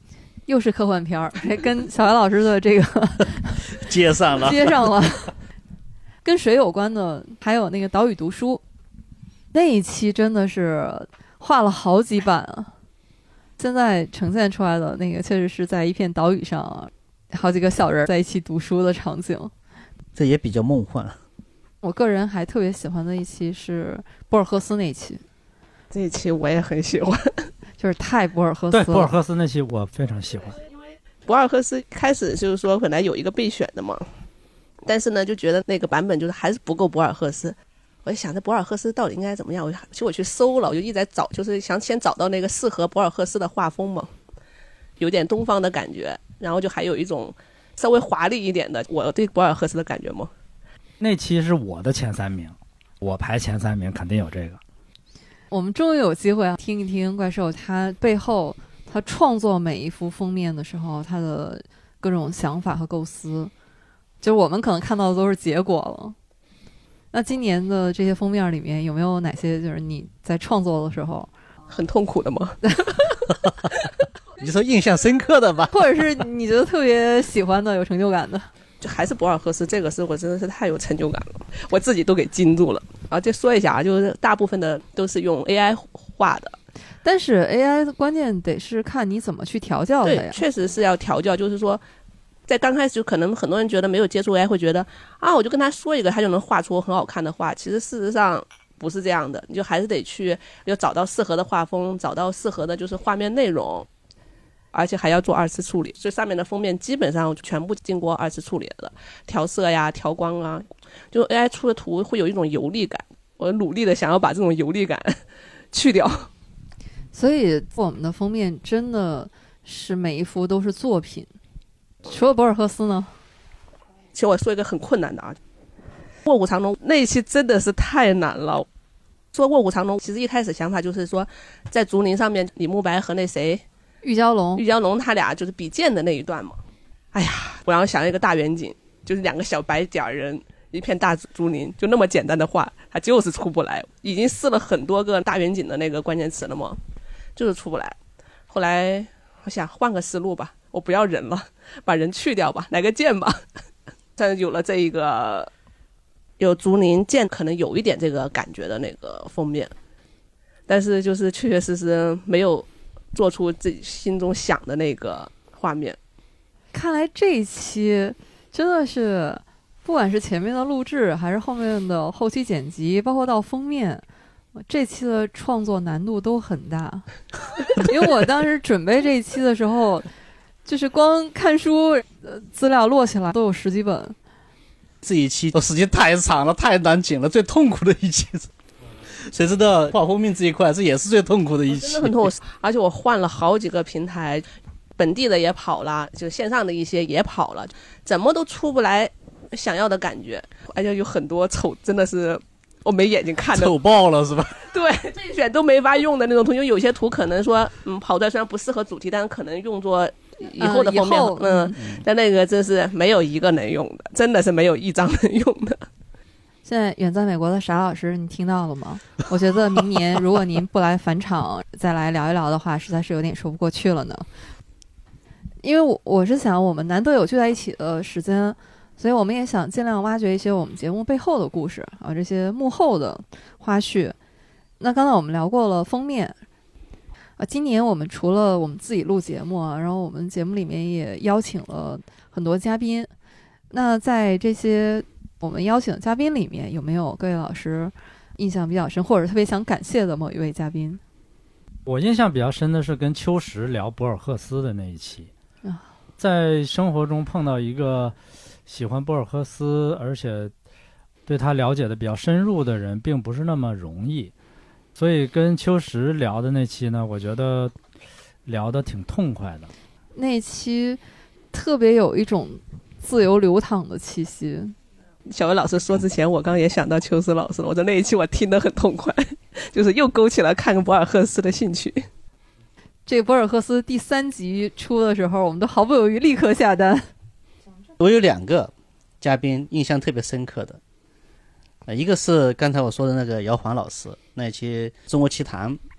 Speaker 1: 又是科幻片儿，跟小白老师的这个
Speaker 6: 接上了，
Speaker 1: 接上了。跟水有关的还有那个岛屿读书，那一期真的是画了好几版啊。现在呈现出来的那个确实是在一片岛屿上，好几个小人在一起读书的场景，
Speaker 6: 这也比较梦幻。
Speaker 1: 我个人还特别喜欢的一期是博尔赫斯那一期，
Speaker 4: 这一期我也很喜欢，
Speaker 1: 就是太博尔赫斯了。
Speaker 2: 对，博尔赫斯那期我非常喜欢。
Speaker 4: 博尔赫斯开始就是说本来有一个备选的嘛，但是呢就觉得那个版本就是还是不够博尔赫斯。我就想这博尔赫斯到底应该怎么样，我就其实我去搜了，我就一直在找，就是想先找到那个适合博尔赫斯的画风嘛，有点东方的感觉，然后就还有一种稍微华丽一点的我对博尔赫斯的感觉嘛。
Speaker 2: 那期是我的前三名，我排前三名肯定有这个。
Speaker 1: 我们终于有机会听一听怪兽他背后他创作每一幅封面的时候他的各种想法和构思，就是我们可能看到的都是结果了。那今年的这些封面里面有没有哪些就是你在创作的时候
Speaker 4: 很痛苦的吗？
Speaker 6: 你说印象深刻的吧，
Speaker 1: 或者是你觉得特别喜欢的有成就感的？
Speaker 4: 就还是博尔赫斯这个是我真的是太有成就感了，我自己都给惊住了啊！就说一下啊，就是大部分的都是用 A I 画的，
Speaker 1: 但是 A I 的关键得是看你怎么去调教它呀。
Speaker 4: 对，确实是要调教，就是说在刚开始就可能很多人觉得没有接触 A I 会觉得啊，我就跟他说一个他就能画出很好看的画，其实事实上不是这样的，你就还是得去要找到适合的画风，找到适合的就是画面内容，而且还要做二次处理，所以上面的封面基本上全部经过二次处理的，调色呀调光啊，就 A I 出的图会有一种游离感，我努力的想要把这种游离感去掉。
Speaker 1: 所以我们的封面真的是每一幅都是作品。除了博尔赫斯呢？
Speaker 4: 其实我说一个很困难的啊，卧虎藏龙那一期真的是太难了。说卧虎藏龙其实一开始想法就是说在竹林上面李慕白和那谁
Speaker 1: 玉娇龙
Speaker 4: 玉娇龙他俩就是比剑的那一段嘛。哎呀，我然后想了一个大远景，就是两个小白点人一片大竹林，就那么简单的画他就是出不来，已经试了很多个大远景的那个关键词了嘛，就是出不来。后来我想换个思路吧，我不要人了，把人去掉吧，来个剑吧。但有了这一个有竹林剑可能有一点这个感觉的那个封面，但是就是确确实实没有做出自己心中想的那个画面。
Speaker 1: 看来这一期真的是不管是前面的录制还是后面的后期剪辑，包括到封面，这期的创作难度都很大。因为我当时准备这一期的时候，就是光看书、呃、资料摞起来都有十几本。
Speaker 6: 这一期时间太长了，太难剪了，最痛苦的一期。谁知道画封面这一块，这也是最痛苦的一期，
Speaker 4: 真的很痛苦。而且我换了好几个平台，本地的也跑了，就线上的一些也跑了，怎么都出不来想要的感觉。而且有很多丑，真的是我没眼睛看的，
Speaker 6: 丑爆了是吧？
Speaker 4: 对，这选都没法用的那种图，因为有些图可能说，嗯，跑出来虽然不适合主题，但是可能用作以后的封面，
Speaker 1: 嗯，
Speaker 4: 嗯，但那个真是没有一个能用的，真的是没有一张能用的。
Speaker 1: 现在远在美国的傻老师，你听到了吗？我觉得明年如果您不来返场再来聊一聊的话，实在是有点说不过去了呢。因为我我是想，我们难得有聚在一起的时间，所以我们也想尽量挖掘一些我们节目背后的故事啊，这些幕后的花絮。那刚才我们聊过了封面啊，今年我们除了我们自己录节目啊，然后我们节目里面也邀请了很多嘉宾。那在这些我们邀请的嘉宾里面，有没有各位老师印象比较深，或者特别想感谢的某一位嘉宾？
Speaker 2: 我印象比较深的是跟秋实聊博尔赫斯的那一期。
Speaker 1: 啊，
Speaker 2: 在生活中碰到一个喜欢博尔赫斯，而且对他了解的比较深入的人，并不是那么容易。所以跟秋实聊的那期呢，我觉得聊得挺痛快的。
Speaker 1: 那期特别有一种自由流淌的气息。
Speaker 4: 小薇老师说之前，我刚刚也想到秋实老师了。我说那一期我听得很痛快，就是又勾起了看博尔赫斯的兴趣。
Speaker 1: 这个博尔赫斯第三集出的时候，我们都毫不犹豫立刻下单。
Speaker 6: 我有两个嘉宾印象特别深刻的，呃，一个是刚才我说的那个姚环老师那一期中国奇谭，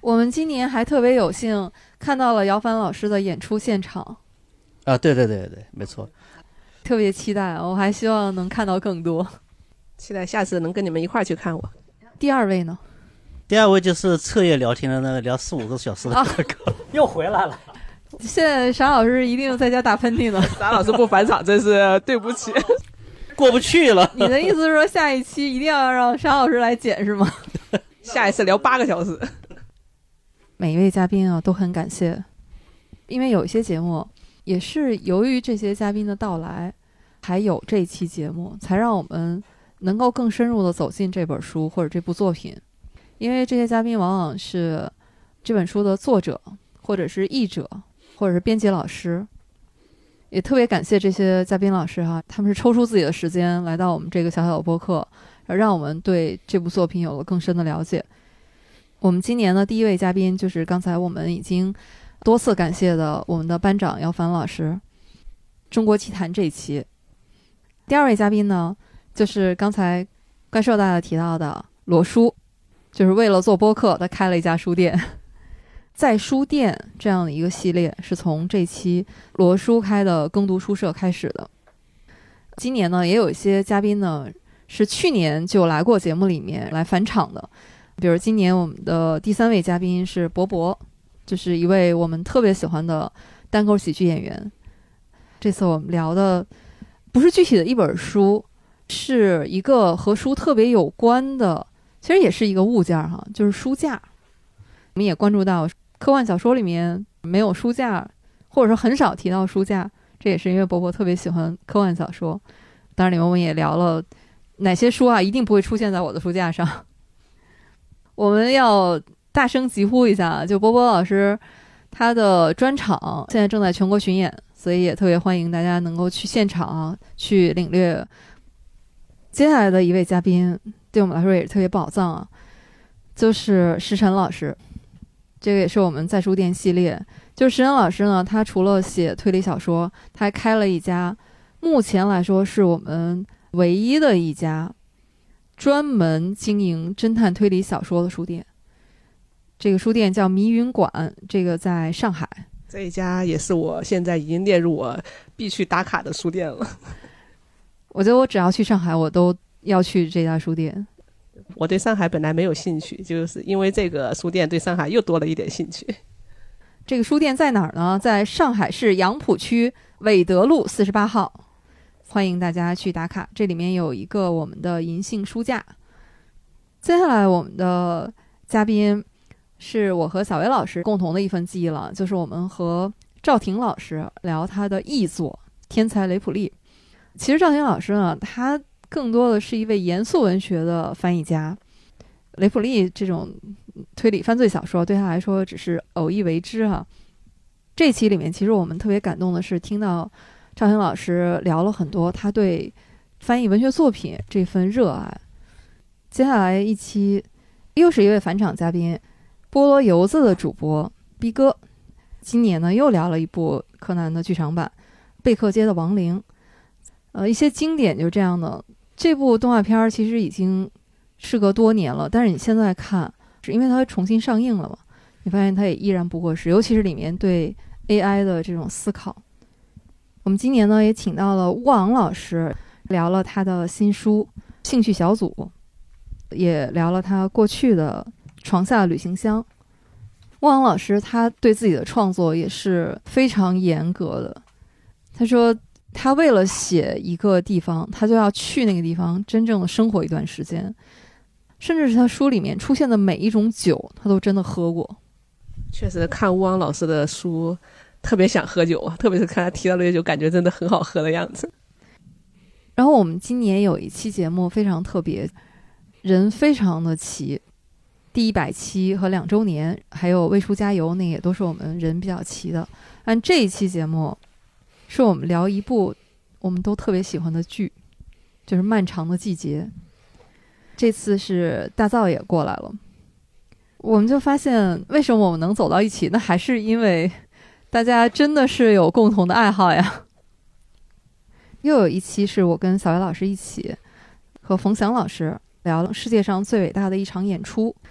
Speaker 1: 我们今年还特别有幸看到了姚凡老师的演出现场
Speaker 6: 啊，对对对对，没错，
Speaker 1: 特别期待，我还希望能看到更多。
Speaker 4: 期待下次能跟你们一块儿去看我。
Speaker 1: 第二位呢？
Speaker 6: 第二位就是彻夜聊天的那个聊四五个小时的哥哥、啊、
Speaker 2: 又回来了。
Speaker 1: 现在傻老师一定在家打喷嚏呢。
Speaker 4: 傻老师不返场真是对不起，
Speaker 6: 过不去了。
Speaker 1: 你的意思是说下一期一定要让傻老师来剪是吗？
Speaker 4: 下一次聊八个小时。
Speaker 1: 每一位嘉宾啊都很感谢，因为有一些节目也是由于这些嘉宾的到来，还有这一期节目，才让我们能够更深入的走进这本书或者这部作品。因为这些嘉宾往往是这本书的作者，或者是译者，或者是编辑老师。也特别感谢这些嘉宾老师哈，他们是抽出自己的时间来到我们这个小小的播客，让我们对这部作品有了更深的了解。我们今年的第一位嘉宾就是刚才我们已经多次感谢的我们的班长姚凡老师，中国奇谭这一期。第二位嘉宾呢，就是刚才怪兽大大提到的罗叔，就是为了做播客他开了一家书店。在书店这样的一个系列是从这期罗叔开的耕读书社开始的。今年呢也有一些嘉宾呢是去年就来过节目里面来返场的，比如今年我们的第三位嘉宾是博博，就是一位我们特别喜欢的单口喜剧演员。这次我们聊的不是具体的一本书，是一个和书特别有关的，其实也是一个物件哈，就是书架。我们也关注到科幻小说里面没有书架，或者说很少提到书架，这也是因为伯伯特别喜欢科幻小说。当然里面我们也聊了哪些书啊一定不会出现在我的书架上。我们要大声疾呼一下，就波波老师他的专场现在正在全国巡演，所以也特别欢迎大家能够去现场去领略。接下来的一位嘉宾对我们来说也是特别宝藏啊，就是石晨老师。这个也是我们在书店系列，就是石晨老师呢，他除了写推理小说，他还开了一家目前来说是我们唯一的一家专门经营侦探推理小说的书店。这个书店叫迷云馆，这个在上海。
Speaker 4: 这一家也是我现在已经列入我必须打卡的书店了。
Speaker 1: 我觉得我只要去上海我都要去这家书店。
Speaker 4: 我对上海本来没有兴趣，就是因为这个书店对上海又多了一点兴趣。
Speaker 1: 这个书店在哪儿呢？在上海市杨浦区纬德路四十八号，欢迎大家去打卡。这里面有一个我们的银杏书架。接下来我们的嘉宾是我和小薇老师共同的一份记忆了，就是我们和赵婷老师聊他的译作《天才雷普利》。其实赵婷老师呢，他更多的是一位严肃文学的翻译家，雷普利这种推理犯罪小说对他来说只是偶一为之啊。这期里面其实我们特别感动的是听到赵婷老师聊了很多他对翻译文学作品这份热爱。接下来一期又是一位返场嘉宾，菠萝油子的主播逼哥，今年呢又聊了一部柯南的剧场版《贝克街的亡灵》。呃，一些经典就是这样的。这部动画片其实已经事隔多年了，但是你现在看，是因为它重新上映了嘛，你发现它也依然不过时，尤其是里面对 A I 的这种思考。我们今年呢也请到了乌昂老师，聊了他的新书《兴趣小组》，也聊了他过去的床下旅行箱。乌昂老师他对自己的创作也是非常严格的，他说他为了写一个地方，他就要去那个地方真正的生活一段时间，甚至是他书里面出现的每一种酒他都真的喝过。
Speaker 4: 确实看乌昂老师的书特别想喝酒，特别是看他提到那些酒感觉真的很好喝的样子。
Speaker 1: 然后我们今年有一期节目非常特别，人非常的齐，第一百期和两周年还有为书加油，那也都是我们人比较齐的。按这一期节目是我们聊一部我们都特别喜欢的剧，就是《漫长的季节》。这次是大灶也过来了，我们就发现为什么我们能走到一起，那还是因为大家真的是有共同的爱好呀。又有一期是我跟小薇老师一起和冯翔老师聊了世界上最伟大的一场演出。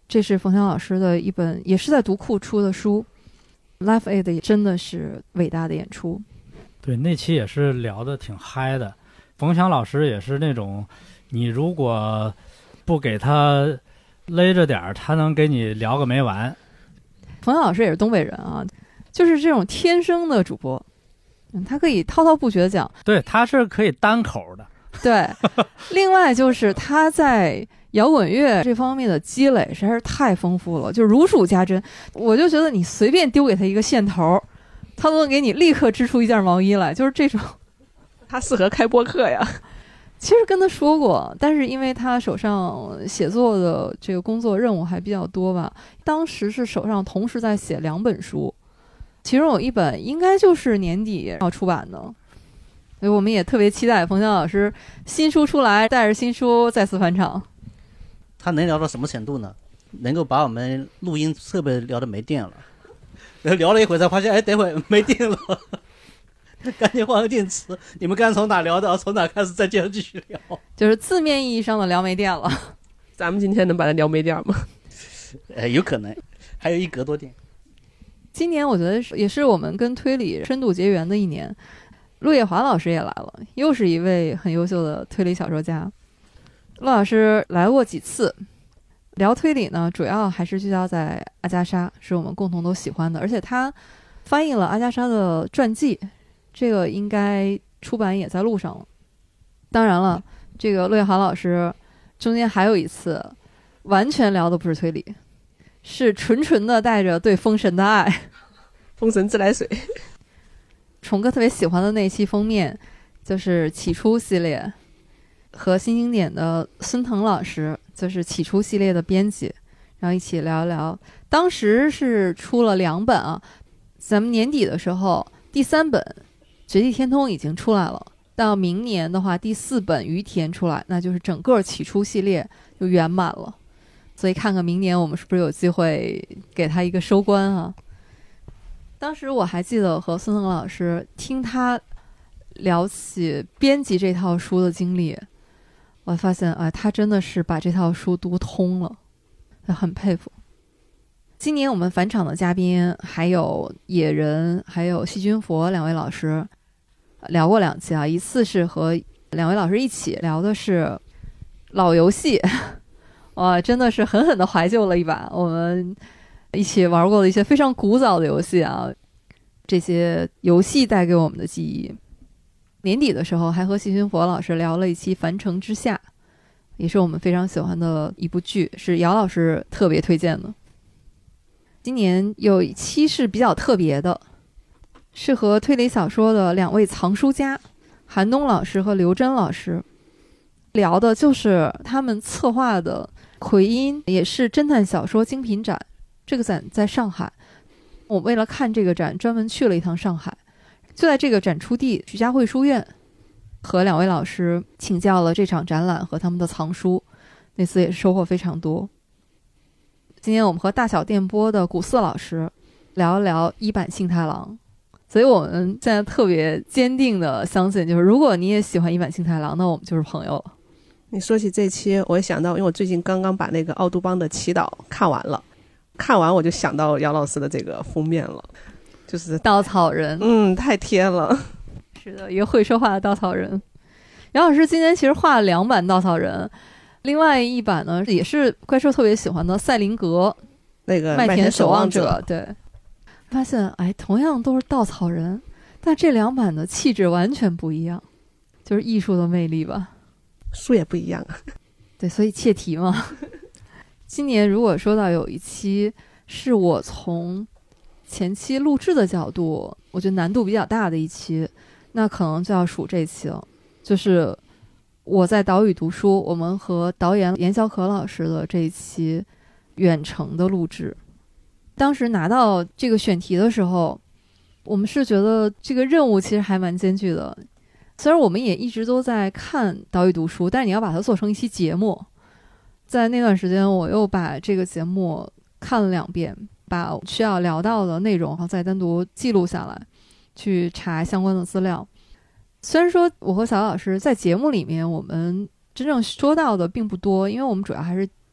Speaker 1: 这是冯翔老师的一本也是在读库出的书， Live Aid 也真的是伟大的演出。
Speaker 2: 对，那期也是聊得挺嗨的。冯翔老师也是那种，你如果不给他勒着点儿，他能给你聊个没完。
Speaker 1: 冯翔老师也是东北人啊，就是这种天生的主播，嗯，他可以滔滔不绝地讲。
Speaker 2: 对，他是可以单口的。
Speaker 1: 对，另外就是他在摇滚乐这方面的积累实在是太丰富了，就如数家珍。我就觉得你随便丢给他一个线头，他都能给你立刻织出一件毛衣来，就是这种。
Speaker 4: 他适合开播客呀。
Speaker 1: 其实跟他说过，但是因为他手上写作的这个工作任务还比较多吧，当时是手上同时在写两本书，其中有一本应该就是年底要出版的，所以我们也特别期待冯翔老师新书出来，带着新书再次返场。
Speaker 6: 他能聊到什么程度呢？能够把我们录音设备聊得没电了，然后聊了一会儿才发现，哎，等会儿没电了。赶紧换个电池。你们刚从哪聊的？从哪开始再接着继续聊？
Speaker 1: 就是字面意义上的聊没电了。
Speaker 4: 咱们今天能把它聊没电吗？
Speaker 6: 呃，有可能，还有一格多电。
Speaker 1: 今年我觉得也是我们跟推理深度结缘的一年。陆叶华老师也来了，又是一位很优秀的推理小说家。陆老师来过几次，聊推理呢，主要还是聚焦在阿加莎，是我们共同都喜欢的，而且他翻译了阿加莎的传记。这个应该出版也在路上了。当然了，这个陆叶华老师中间还有一次完全聊的不是推理，是纯纯的带着对封神的爱。
Speaker 4: 封神自来水。
Speaker 1: 虫哥特别喜欢的那期封面就是起初系列，和新经典的孙腾老师就是起初系列的编辑，然后一起聊一聊。当时是出了两本啊，咱们年底的时候第三本绝地天通已经出来了，到明年的话第四本于田出来，那就是整个起初系列就圆满了。所以看看明年我们是不是有机会给他一个收官啊。当时我还记得和孙腾老师听他聊起编辑这套书的经历，我发现哎，他真的是把这套书读通了，很佩服。今年我们返场的嘉宾还有野人还有细菌佛两位老师，聊过两期啊，一次是和两位老师一起聊的是老游戏，哇，真的是狠狠的怀旧了一把，我们一起玩过的一些非常古早的游戏啊，这些游戏带给我们的记忆。年底的时候还和细菌佛老师聊了一期《凡城之下》，也是我们非常喜欢的一部剧，是姚老师特别推荐的。今年有一期是比较特别的，是和推理小说的两位藏书家韩东老师和刘真老师聊的，就是他们策划的奎因也是侦探小说精品展。这个展在上海，我为了看这个展专门去了一趟上海，就在这个展出地徐家汇书院和两位老师请教了这场展览和他们的藏书，那次也收获非常多。今天我们和大小电波的古四老师聊一聊一版幸太郎，所以我们现在特别坚定的相信，就是如果你也喜欢一版幸太郎，那我们就是朋友了。
Speaker 4: 你说起这期，我也想到，因为我最近刚刚把那个奥杜邦的祈祷看完了，看完我就想到姚老师的这个封面了，就是
Speaker 1: 稻草人，
Speaker 4: 嗯，太贴了。
Speaker 1: 是的，一个会说话的稻草人。姚老师今天其实画了两版稻草人，另外一版呢也是怪兽特别喜欢的赛林格
Speaker 4: 那个
Speaker 1: 麦田守望
Speaker 4: 者。
Speaker 1: 对，发现哎，同样都是稻草人，但这两版的气质完全不一样，就是艺术的魅力吧。
Speaker 4: 书也不一样啊。
Speaker 1: 对，所以切题嘛。今年如果说到有一期是我从前期录制的角度我觉得难度比较大的一期，那可能就要数这期了，就是我在岛屿读书，我们和导演严小可老师的这一期远程的录制。当时拿到这个选题的时候，我们是觉得这个任务其实还蛮艰巨的，虽然我们也一直都在看岛屿读书，但是你要把它做成一期节目。在那段时间我又把这个节目看了两遍，把需要聊到的内容然后再单独记录下来，去查相关的资料。虽然说我和小老师在节目里面我们真正说到的并不多，因为我们主要还是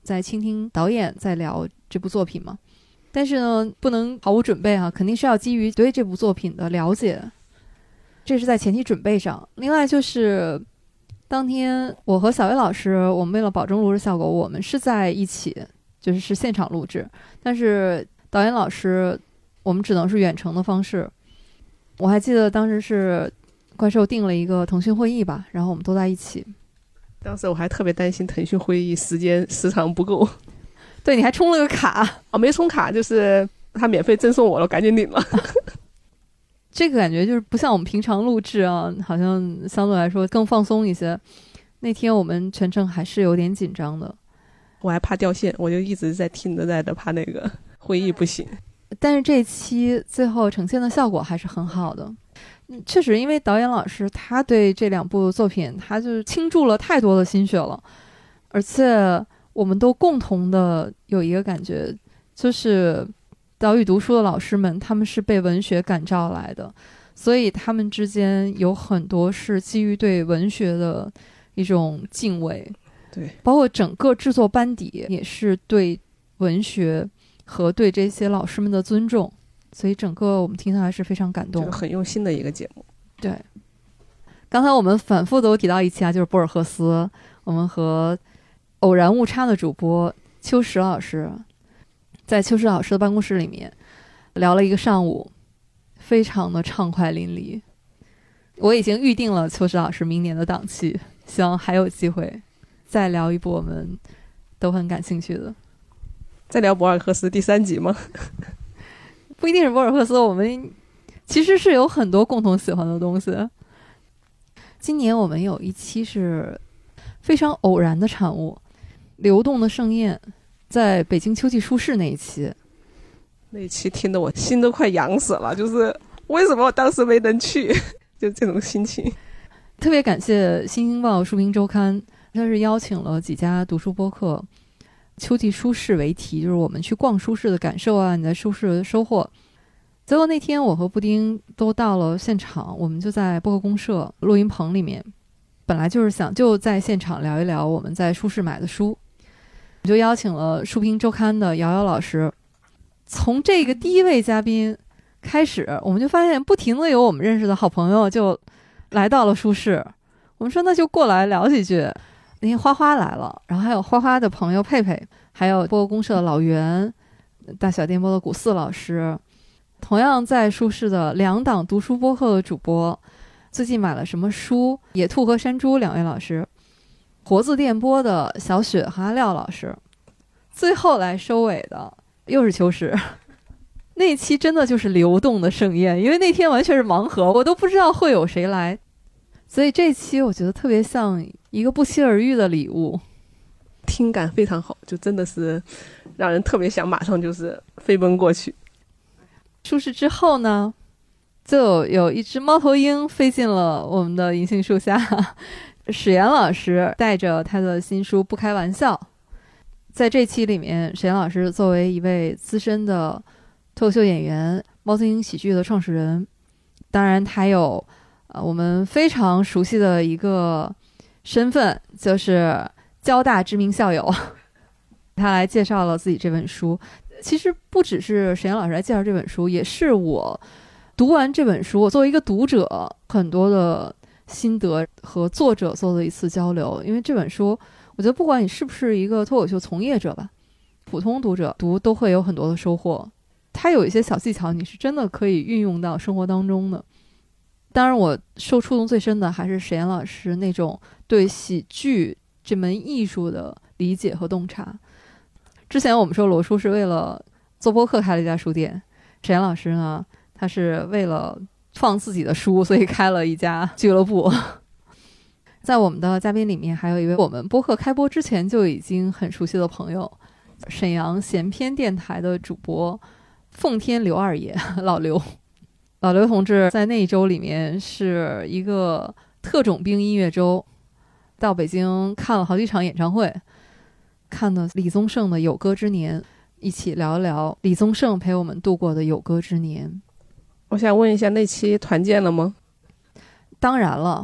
Speaker 1: 在倾听导演在聊这部作品嘛。但是呢，不能毫无准备啊，肯定是要基于对这部作品的了解，这是在前期准备上。另外就是当天我和小薇老师，我们为了保证录制效果，我们是在一起，就是是现场录制，但是导演老师我们只能是远程的方式。我还记得当时是怪兽定了一个腾讯会议吧，然后我们都在一起。
Speaker 4: 当时我还特别担心腾讯会议时间时长不够。
Speaker 1: 对，你还充了个卡。
Speaker 4: 哦，没充卡，就是他免费赠送我了，赶紧领了。
Speaker 1: 这个感觉就是不像我们平常录制啊，好像相对来说更放松一些。那天我们全程还是有点紧张的，
Speaker 4: 我还怕掉线，我就一直在听着在的，怕那个会议不行。
Speaker 1: 但是这期最后呈现的效果还是很好的。嗯，确实，因为导演老师他对这两部作品，他就是倾注了太多的心血了，而且我们都共同的有一个感觉，就是岛屿读书的老师们，他们是被文学感召来的，所以他们之间有很多是基于对文学的一种敬畏。
Speaker 4: 对，
Speaker 1: 包括整个制作班底也是对文学和对这些老师们的尊重，所以整个我们听下来是非常感动，
Speaker 4: 这个很用心的一个节目。
Speaker 1: 对，刚才我们反复都提到一期啊，就是博尔赫斯，我们和偶然误差的主播秋实老师在秋实老师的办公室里面聊了一个上午，非常的畅快淋漓。我已经预定了秋实老师明年的档期，希望还有机会再聊一部我们都很感兴趣的。
Speaker 4: 再聊博尔赫斯第三集吗？
Speaker 1: 不一定是博尔赫斯，我们其实是有很多共同喜欢的东西。今年我们有一期是非常偶然的产物，流动的盛宴，在北京秋季书市那一期。
Speaker 4: 那一期听得我心都快痒死了，就是为什么我当时没能去，就这种心情。
Speaker 1: 特别感谢《新京报书评周刊》，它是邀请了几家读书播客，秋季书市为题，就是我们去逛书市的感受啊，你在书市的收获。结果那天我和布丁都到了现场，我们就在播客公社录音棚里面，本来就是想就在现场聊一聊我们在书市买的书，我就邀请了书评周刊的瑶瑶老师。从这个第一位嘉宾开始，我们就发现不停的有我们认识的好朋友就来到了书市，我们说那就过来聊几句。那天花花来了，然后还有花花的朋友佩佩，还有播客公社的老袁，大小电波的古四老师，同样在书市的两档读书播客的主播，最近买了什么书，野兔和山猪两位老师，活字电波的小雪和阿廖老师，最后来收尾的又是秋实。那一期真的就是流动的盛宴，因为那天完全是盲盒，我都不知道会有谁来，所以这期我觉得特别像一个不期而遇的礼物，
Speaker 4: 听感非常好，就真的是让人特别想马上就是飞奔过去。
Speaker 1: 书市之后呢，就有一只猫头鹰飞进了我们的银杏树下，史岩老师带着他的新书《不开玩笑》。在这期里面，史岩老师作为一位资深的脱口秀演员，猫头鹰喜剧的创始人，当然他有呃我们非常熟悉的一个身份，就是交大知名校友，他来介绍了自己这本书。其实不只是史岩老师来介绍这本书，也是我读完这本书，我作为一个读者很多的心得和作者做的一次交流。因为这本书我觉得不管你是不是一个脱口秀从业者吧，普通读者读都会有很多的收获，它有一些小技巧你是真的可以运用到生活当中的。当然我受触动最深的还是史岩老师那种对喜剧这门艺术的理解和洞察。之前我们说罗叔是为了做播客开了一家书店，史岩老师呢，他是为了放自己的书，所以开了一家俱乐部。在我们的嘉宾里面还有一位我们播客开播之前就已经很熟悉的朋友，沈阳闲篇电台的主播奉天刘二爷，老刘。老刘同志在那一周里面是一个特种兵音乐周，到北京看了好几场演唱会，看的李宗盛的《有歌之年》，一起聊一聊李宗盛陪我们度过的有歌之年。
Speaker 4: 我想问一下，那期团建了吗？
Speaker 1: 当然了，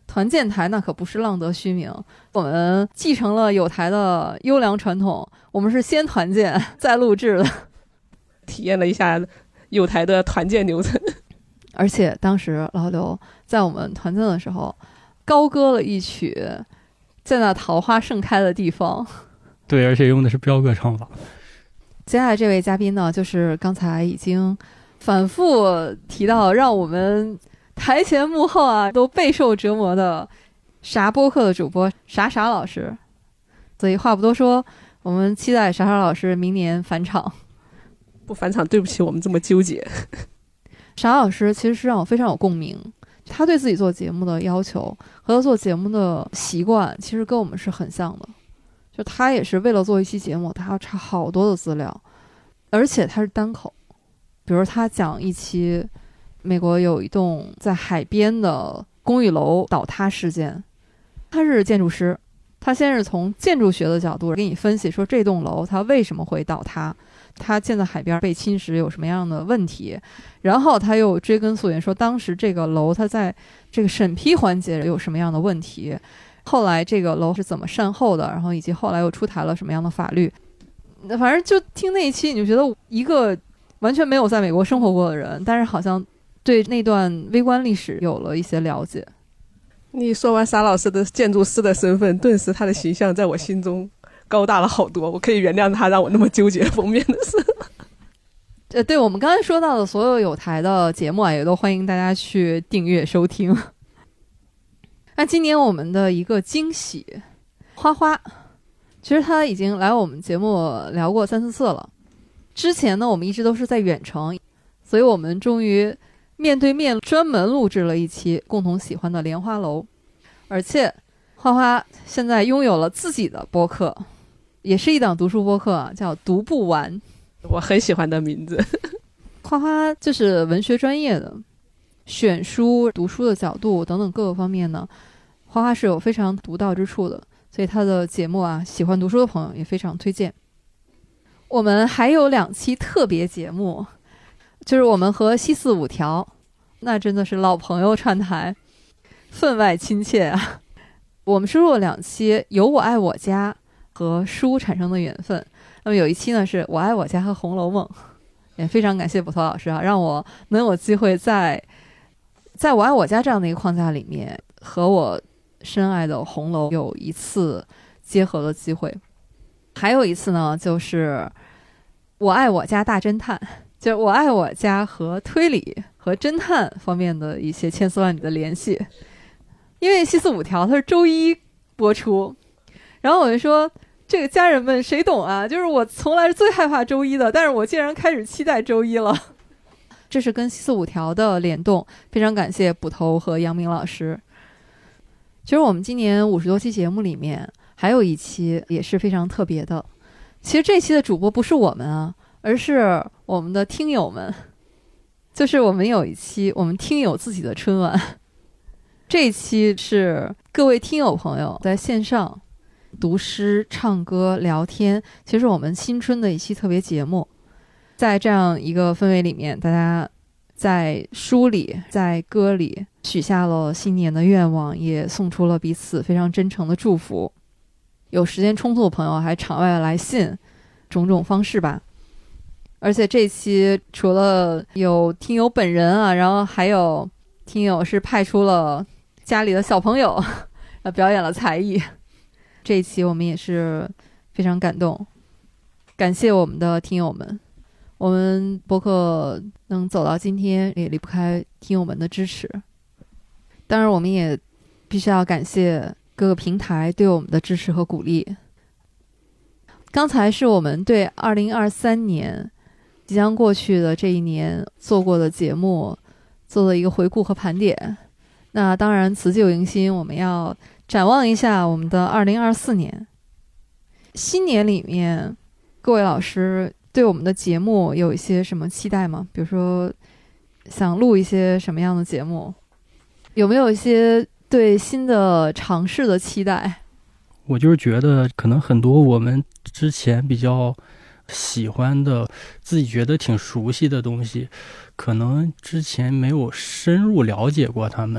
Speaker 1: 团建台那可不是浪得虚名，我们继承了有台的优良传统，我们是先团建再录制的，
Speaker 4: 体验了一下有台的团建流程。
Speaker 1: 而且当时老刘在我们团建的时候高歌了一曲在那桃花盛开的地方。
Speaker 5: 对，而且用的是飙歌唱法。
Speaker 1: 接下来这位嘉宾呢，就是刚才已经反复提到让我们台前幕后啊都备受折磨的啥播客的主播傻傻老师。所以话不多说，我们期待傻傻老师明年返场。
Speaker 4: 不返场对不起我们这么纠结。
Speaker 1: 傻老师其实是让我非常有共鸣，他对自己做节目的要求和他做节目的习惯其实跟我们是很像的。就他也是为了做一期节目，他要查好多的资料，而且他是单口。比如他讲一期美国有一栋在海边的公寓楼倒塌事件，他是建筑师，他先是从建筑学的角度给你分析说这栋楼它为什么会倒塌，它建在海边被侵蚀有什么样的问题，然后他又追根溯源说当时这个楼它在这个审批环节有什么样的问题，后来这个楼是怎么善后的，然后以及后来又出台了什么样的法律。反正就听那一期你就觉得一个完全没有在美国生活过的人，但是好像对那段微观历史有了一些了解。
Speaker 4: 你说完沙老师的建筑师的身份，顿时他的形象在我心中高大了好多，我可以原谅他让我那么纠结封面的事。
Speaker 1: 呃，对，我们刚才说到的所有有台的节目啊，也都欢迎大家去订阅收听。那今年我们的一个惊喜，花花，其实他已经来我们节目聊过三四次了。之前呢，我们一直都是在远程，所以我们终于面对面专门录制了一期共同喜欢的莲花楼。而且花花现在拥有了自己的播客，也是一档读书播客啊，叫读不完。
Speaker 4: 我很喜欢的名字。
Speaker 1: 花花就是文学专业的，选书、读书的角度等等各个方面呢，花花是有非常独到之处的，所以他的节目啊，喜欢读书的朋友也非常推荐。我们还有两期特别节目，就是我们和西四五条，那真的是老朋友串台，分外亲切啊。我们收录了两期有我爱我家和书产生的缘分，那么有一期呢是我爱我家和红楼梦，也非常感谢捕头老师啊，让我能有机会在在我爱我家这样的一个框架里面和我深爱的红楼有一次结合的机会。还有一次呢就是我爱我家大侦探，就是我爱我家和推理和侦探方面的一些千丝万缕的联系。因为西四五条它是周一播出，然后我就说这个家人们谁懂啊，就是我从来是最害怕周一的，但是我竟然开始期待周一了。这是跟西四五条的联动，非常感谢捕头和杨明老师。其实我们今年五十多期节目里面还有一期也是非常特别的，其实这期的主播不是我们啊，而是我们的听友们，就是我们有一期我们听友自己的春晚，这一期是各位听友朋友在线上读诗、唱歌、聊天，其实我们新春的一期特别节目。在这样一个氛围里面，大家在书里在歌里许下了新年的愿望，也送出了彼此非常真诚的祝福。有时间冲突的朋友还场外来信，种种方式吧。而且这期除了有听友本人啊，然后还有听友是派出了家里的小朋友表演了才艺，这一期我们也是非常感动，感谢我们的听友们。我们播客能走到今天也离不开听友们的支持，当然我们也必须要感谢各个平台对我们的支持和鼓励。刚才是我们对二零二三年即将过去的这一年做过的节目做了一个回顾和盘点，那当然辞旧迎新，我们要展望一下我们的二零二四年。新年里面各位老师对我们的节目有一些什么期待吗？比如说想录一些什么样的节目，有没有一些对新的尝试的期待？
Speaker 5: 我就是觉得可能很多我们之前比较喜欢的自己觉得挺熟悉的东西，可能之前没有深入了解过他们，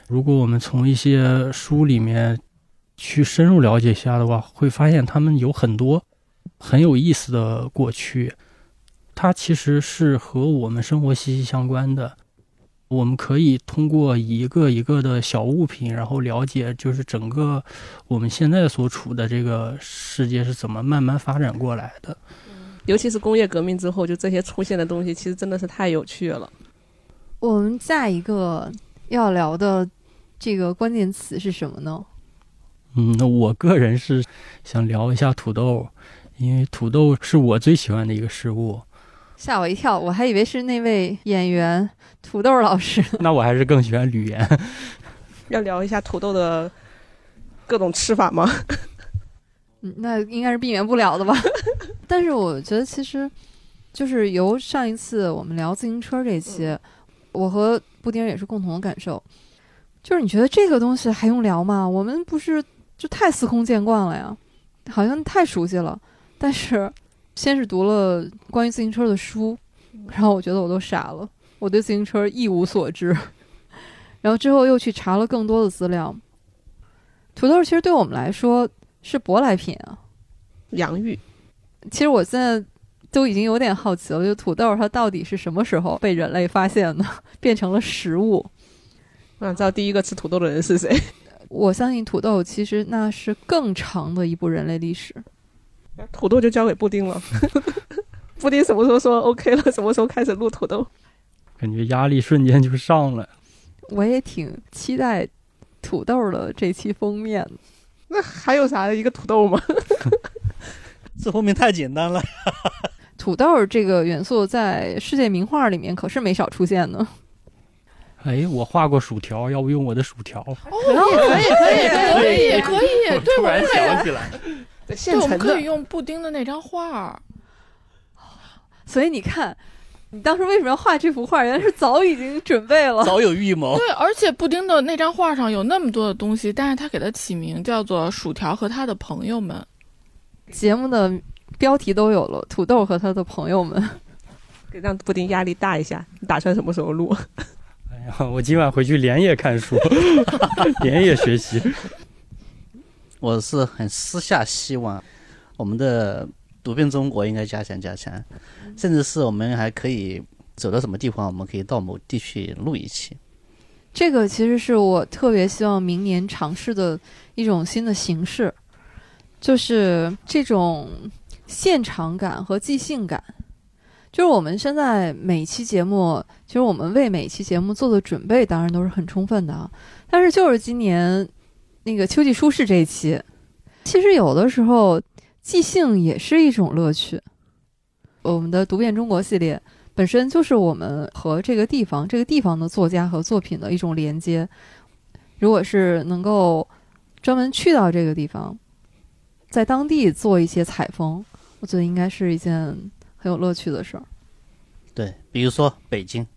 Speaker 5: 如果我们从一些书里面去深入了解一下的话，会发现他们有很多很有意思的过去，它其实是和我们生活息息相关的。我们可以通过一个一个的小物品，然后了解就是整个我们现在所处的这个世界是怎么慢慢发展过来的。
Speaker 4: 尤其是工业革命之后，就这些出现的东西其实真的是太有趣了。
Speaker 1: 我们下一个要聊的这个关键词是什么呢？
Speaker 5: 嗯，那我个人是想聊一下土豆，因为土豆是我最喜欢的一个食物。
Speaker 1: 吓我一跳，我还以为是那位演员土豆老师。
Speaker 5: 那我还是更喜欢吕岩。
Speaker 4: 要聊一下土豆的各种吃法吗？
Speaker 1: 嗯，那应该是避免不了的吧。但是我觉得其实就是由上一次我们聊自行车这一期、嗯、我和布丁也是共同的感受，就是你觉得这个东西还用聊吗？我们不是就太司空见惯了呀，好像太熟悉了。但是先是读了关于自行车的书，然后我觉得我都傻了，我对自行车一无所知。然后之后又去查了更多的资料。土豆其实对我们来说是舶来品啊，
Speaker 4: 洋芋。
Speaker 1: 其实我现在都已经有点好奇了，就土豆它到底是什么时候被人类发现的，变成了食物？
Speaker 4: 我想知道第一个吃土豆的人是谁。
Speaker 1: 我相信土豆其实那是更长的一部人类历史。
Speaker 4: 土豆就交给布丁了。布丁什么时候说 OK 了，什么时候开始录土豆？
Speaker 5: 感觉压力瞬间就上了。
Speaker 1: 我也挺期待土豆的这期封面。
Speaker 4: 那还有啥一个土豆吗？
Speaker 6: 这封面太简单了。
Speaker 1: 土豆这个元素在世界名画里面可是没少出现的。
Speaker 5: 哎，我画过薯条，要不用我的薯条？
Speaker 3: 哦，可以可以可以可以，对，
Speaker 5: 突然想起来，
Speaker 3: 对，我们可以用布丁的那张画。
Speaker 1: 所以你看，你当时为什么要画这幅画？原来是早已经准备了，
Speaker 6: 早有预谋。
Speaker 3: 对，而且布丁的那张画上有那么多的东西，但是他给它起名叫做薯条和他的朋友们。
Speaker 1: 节目的标题都有了，土豆和他的朋友们。
Speaker 4: 让布丁压力大一下，你打算什么时候录？
Speaker 5: 哎呀，我今晚回去连夜看书，连夜学习。
Speaker 6: 我是很私下希望我们的读遍中国应该加强加强，甚至是我们还可以走到什么地方，我们可以到某地去录一期。
Speaker 1: 这个其实是我特别希望明年尝试的一种新的形式，就是这种现场感和即兴感。就是我们现在每期节目，其实我们为每期节目做的准备当然都是很充分的啊，但是就是今年那个秋季舒适这一期，其实有的时候即兴也是一种乐趣。我们的读遍中国系列本身就是我们和这个地方这个地方的作家和作品的一种连接。如果是能够专门去到这个地方，在当地做一些采风，我觉得应该是一件很有乐趣的事儿。
Speaker 6: 对，比如说北京。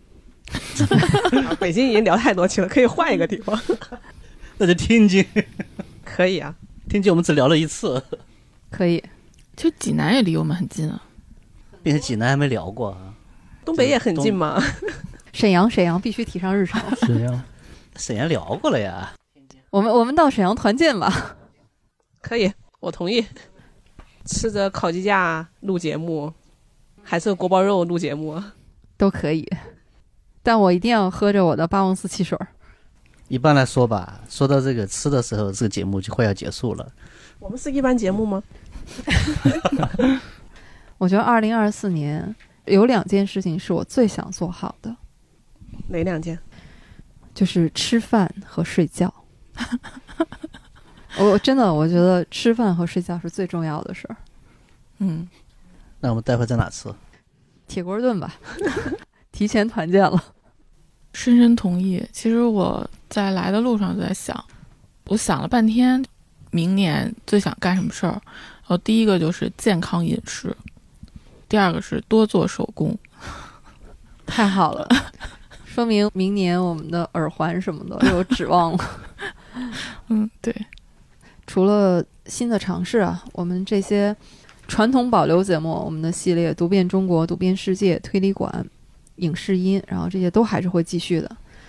Speaker 4: 北京已经聊太多期了，可以换一个地方。
Speaker 6: 那就天津。
Speaker 4: 可以啊，
Speaker 6: 天津我们只聊了一次。
Speaker 1: 可以。
Speaker 3: 就济南也离我们很近啊。
Speaker 6: 并且济南还没聊过啊。
Speaker 4: 东北也很近嘛。
Speaker 1: 沈阳，沈阳必须提上日程。
Speaker 5: 沈阳，
Speaker 6: 沈阳聊过了呀。
Speaker 1: 我们我们到沈阳团建吧。
Speaker 4: 可以，我同意。吃着烤鸡架录节目，还是锅包肉录节目，
Speaker 1: 都可以。但我一定要喝着我的八王寺汽水。
Speaker 6: 一般来说吧，说到这个吃的时候，这个节目就快要结束了。
Speaker 4: 我们是一般节目吗？
Speaker 1: 我觉得二零二四年有两件事情是我最想做好的。
Speaker 4: 哪两件？
Speaker 1: 就是吃饭和睡觉。我真的我觉得吃饭和睡觉是最重要的事儿。
Speaker 3: 嗯，
Speaker 6: 那我们待会在哪吃？
Speaker 1: 铁锅炖吧。提前团建了。
Speaker 3: 深深同意。其实我在来的路上就在想，我想了半天明年最想干什么事儿。然后第一个就是健康饮食，第二个是多做手工。
Speaker 1: 太好了。说明明年我们的耳环什么的有指望了。
Speaker 3: 嗯，对。
Speaker 1: 除了新的尝试啊，我们这些传统保留节目，我们的系列读遍中国、读遍世界、推理馆、影视音，然后这些都还是会继续的。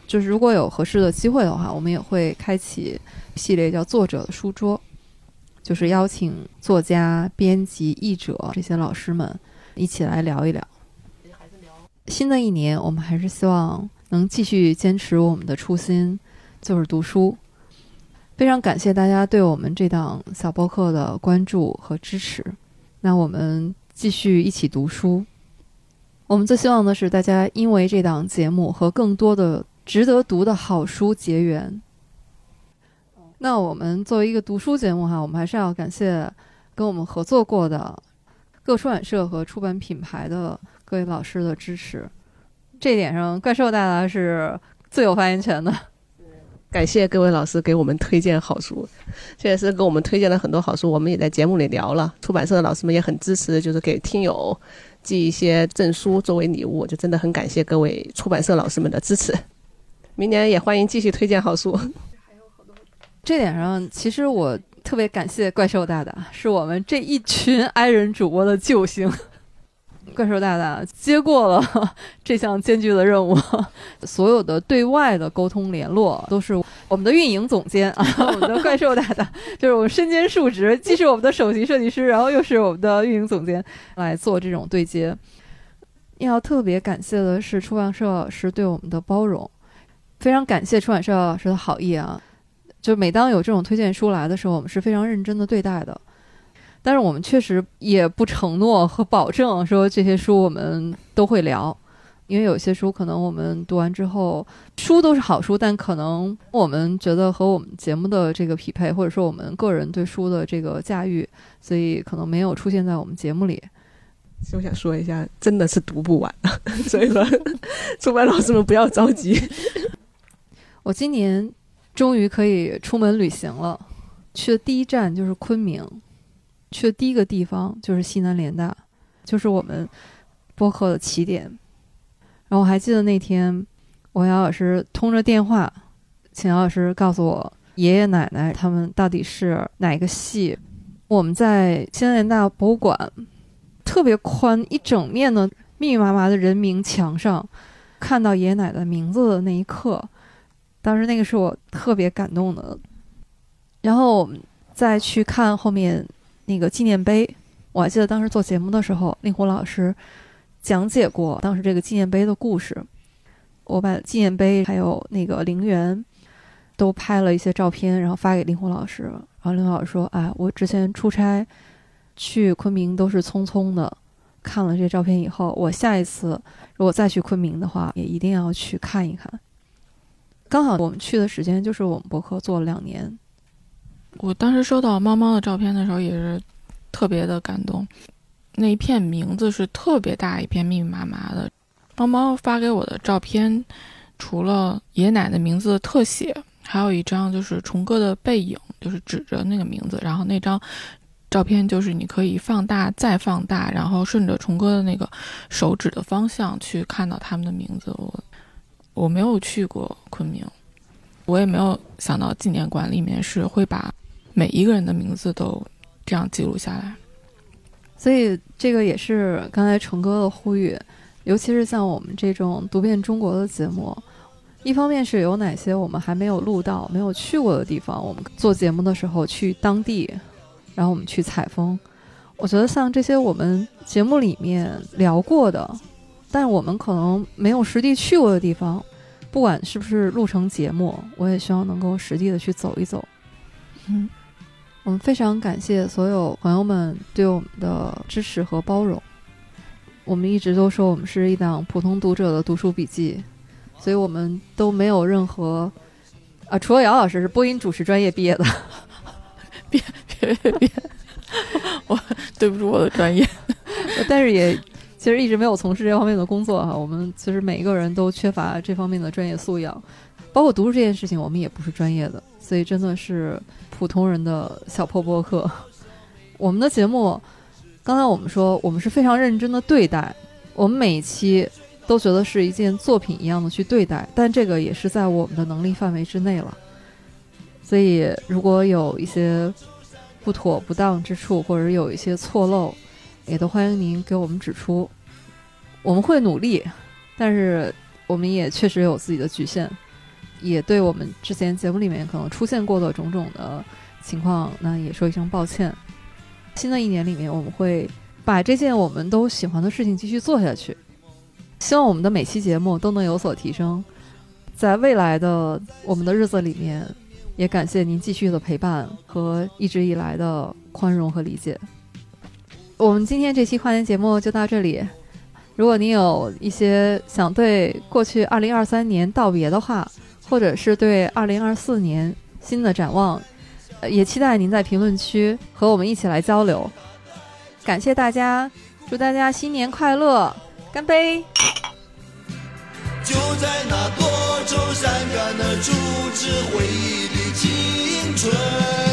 Speaker 1: 就是如果有合适的机会的话，我们也会开启系列叫作者的书桌，就是邀请作家、编辑、译者这些老师们一起来聊一聊。新的一年我们还是希望能继续坚持我们的初心，就是读书。非常感谢大家对我们这档小播客的关注和支持，那我们继续一起读书。我们最希望的是大家因为这档节目和更多的值得读的好书结缘。那我们作为一个读书节目哈，我们还是要感谢跟我们合作过的各出版社和出版品牌的各位老师的支持，这一点上怪兽大大是最有发言权的。
Speaker 4: 感谢各位老师给我们推荐好书，确实是给我们推荐了很多好书，我们也在节目里聊了。出版社的老师们也很支持，就是给听友寄一些证书作为礼物，就真的很感谢各位出版社老师们的支持。明年也欢迎继续推荐好书。
Speaker 1: 这点上其实我特别感谢怪兽大大，是我们这一群 i 人主播的救星。怪兽大大接过了这项艰巨的任务，所有的对外的沟通联络都是我们的运营总监啊，我们的怪兽大大就是我们身兼数职，既是我们的首席设计师，然后又是我们的运营总监来做这种对接。要特别感谢的是出版社老师对我们的包容，非常感谢出版社老师的好意啊，就每当有这种推荐书来的时候，我们是非常认真的对待的。但是我们确实也不承诺和保证说这些书我们都会聊，因为有些书可能我们读完之后，书都是好书，但可能我们觉得和我们节目的这个匹配，或者说我们个人对书的这个驾驭，所以可能没有出现在我们节目里。
Speaker 4: 我想说一下，真的是读不完，所以说出版老师们不要着急。
Speaker 1: 我今年终于可以出门旅行了，去的第一站就是昆明，去的第一个地方就是西南联大，就是我们播客的起点。然后我还记得那天我姚老师通着电话，请姚老师告诉我爷爷奶奶他们到底是哪个系。我们在西南联大博物馆特别宽一整面的密密麻麻的人名墙上看到爷爷奶奶的名字的那一刻，当时那个是我特别感动的。然后我们再去看后面那个纪念碑，我还记得当时做节目的时候，令狐老师讲解过当时这个纪念碑的故事。我把纪念碑还有那个陵园都拍了一些照片，然后发给令狐老师。然后令狐老师说：“哎，我之前出差去昆明都是匆匆的，看了这些照片以后，我下一次如果再去昆明的话，也一定要去看一看。”刚好我们去的时间就是我们博客做了两年。
Speaker 3: 我当时收到猫猫的照片的时候也是特别的感动，那一片名字是特别大一片密密麻麻的。猫猫发给我的照片除了爷爷奶奶的名字的特写，还有一张就是虫哥的背影，就是指着那个名字，然后那张照片就是你可以放大再放大，然后顺着虫哥的那个手指的方向去看到他们的名字。我我没有去过昆明，我也没有想到纪念馆里面是会把每一个人的名字都这样记录下来。
Speaker 1: 所以这个也是刚才虫哥的呼吁，尤其是像我们这种读遍中国的节目，一方面是有哪些我们还没有录到没有去过的地方，我们做节目的时候去当地，然后我们去采风。我觉得像这些我们节目里面聊过的，但是我们可能没有实地去过的地方，不管是不是录成节目，我也希望能够实地的去走一走。嗯，我们非常感谢所有朋友们对我们的支持和包容。我们一直都说我们是一档普通读者的读书笔记，所以我们都没有任何啊，除了姚老师是播音主持专业毕业的。
Speaker 3: 别别别别，我对不住我的专业，
Speaker 1: 但是也其实一直没有从事这方面的工作哈。我们其实每一个人都缺乏这方面的专业素养，包括读书这件事情，我们也不是专业的，所以真的是普通人的小破播客。我们的节目，刚才我们说我们是非常认真的对待，我们每一期都觉得是一件作品一样的去对待，但这个也是在我们的能力范围之内了。所以如果有一些不妥不当之处，或者有一些错漏，也都欢迎您给我们指出。我们会努力，但是我们也确实有自己的局限。 也对我们之前节目里面可能出现过的种种的情况，那也说一声抱歉。新的一年里面，我们会把这件我们都喜欢的事情继续做下去，希望我们的每期节目都能有所提升。在未来的我们的日子里面，也感谢您继续的陪伴和一直以来的宽容和理解。我们今天这期跨年节目就到这里，如果您有一些想对过去二零二三年道别的话，或者是对二零二四年新的展望，也期待您在评论区和我们一起来交流。感谢大家，祝大家新年快乐，干杯！
Speaker 7: 就在那多愁善感的初次回忆的青春。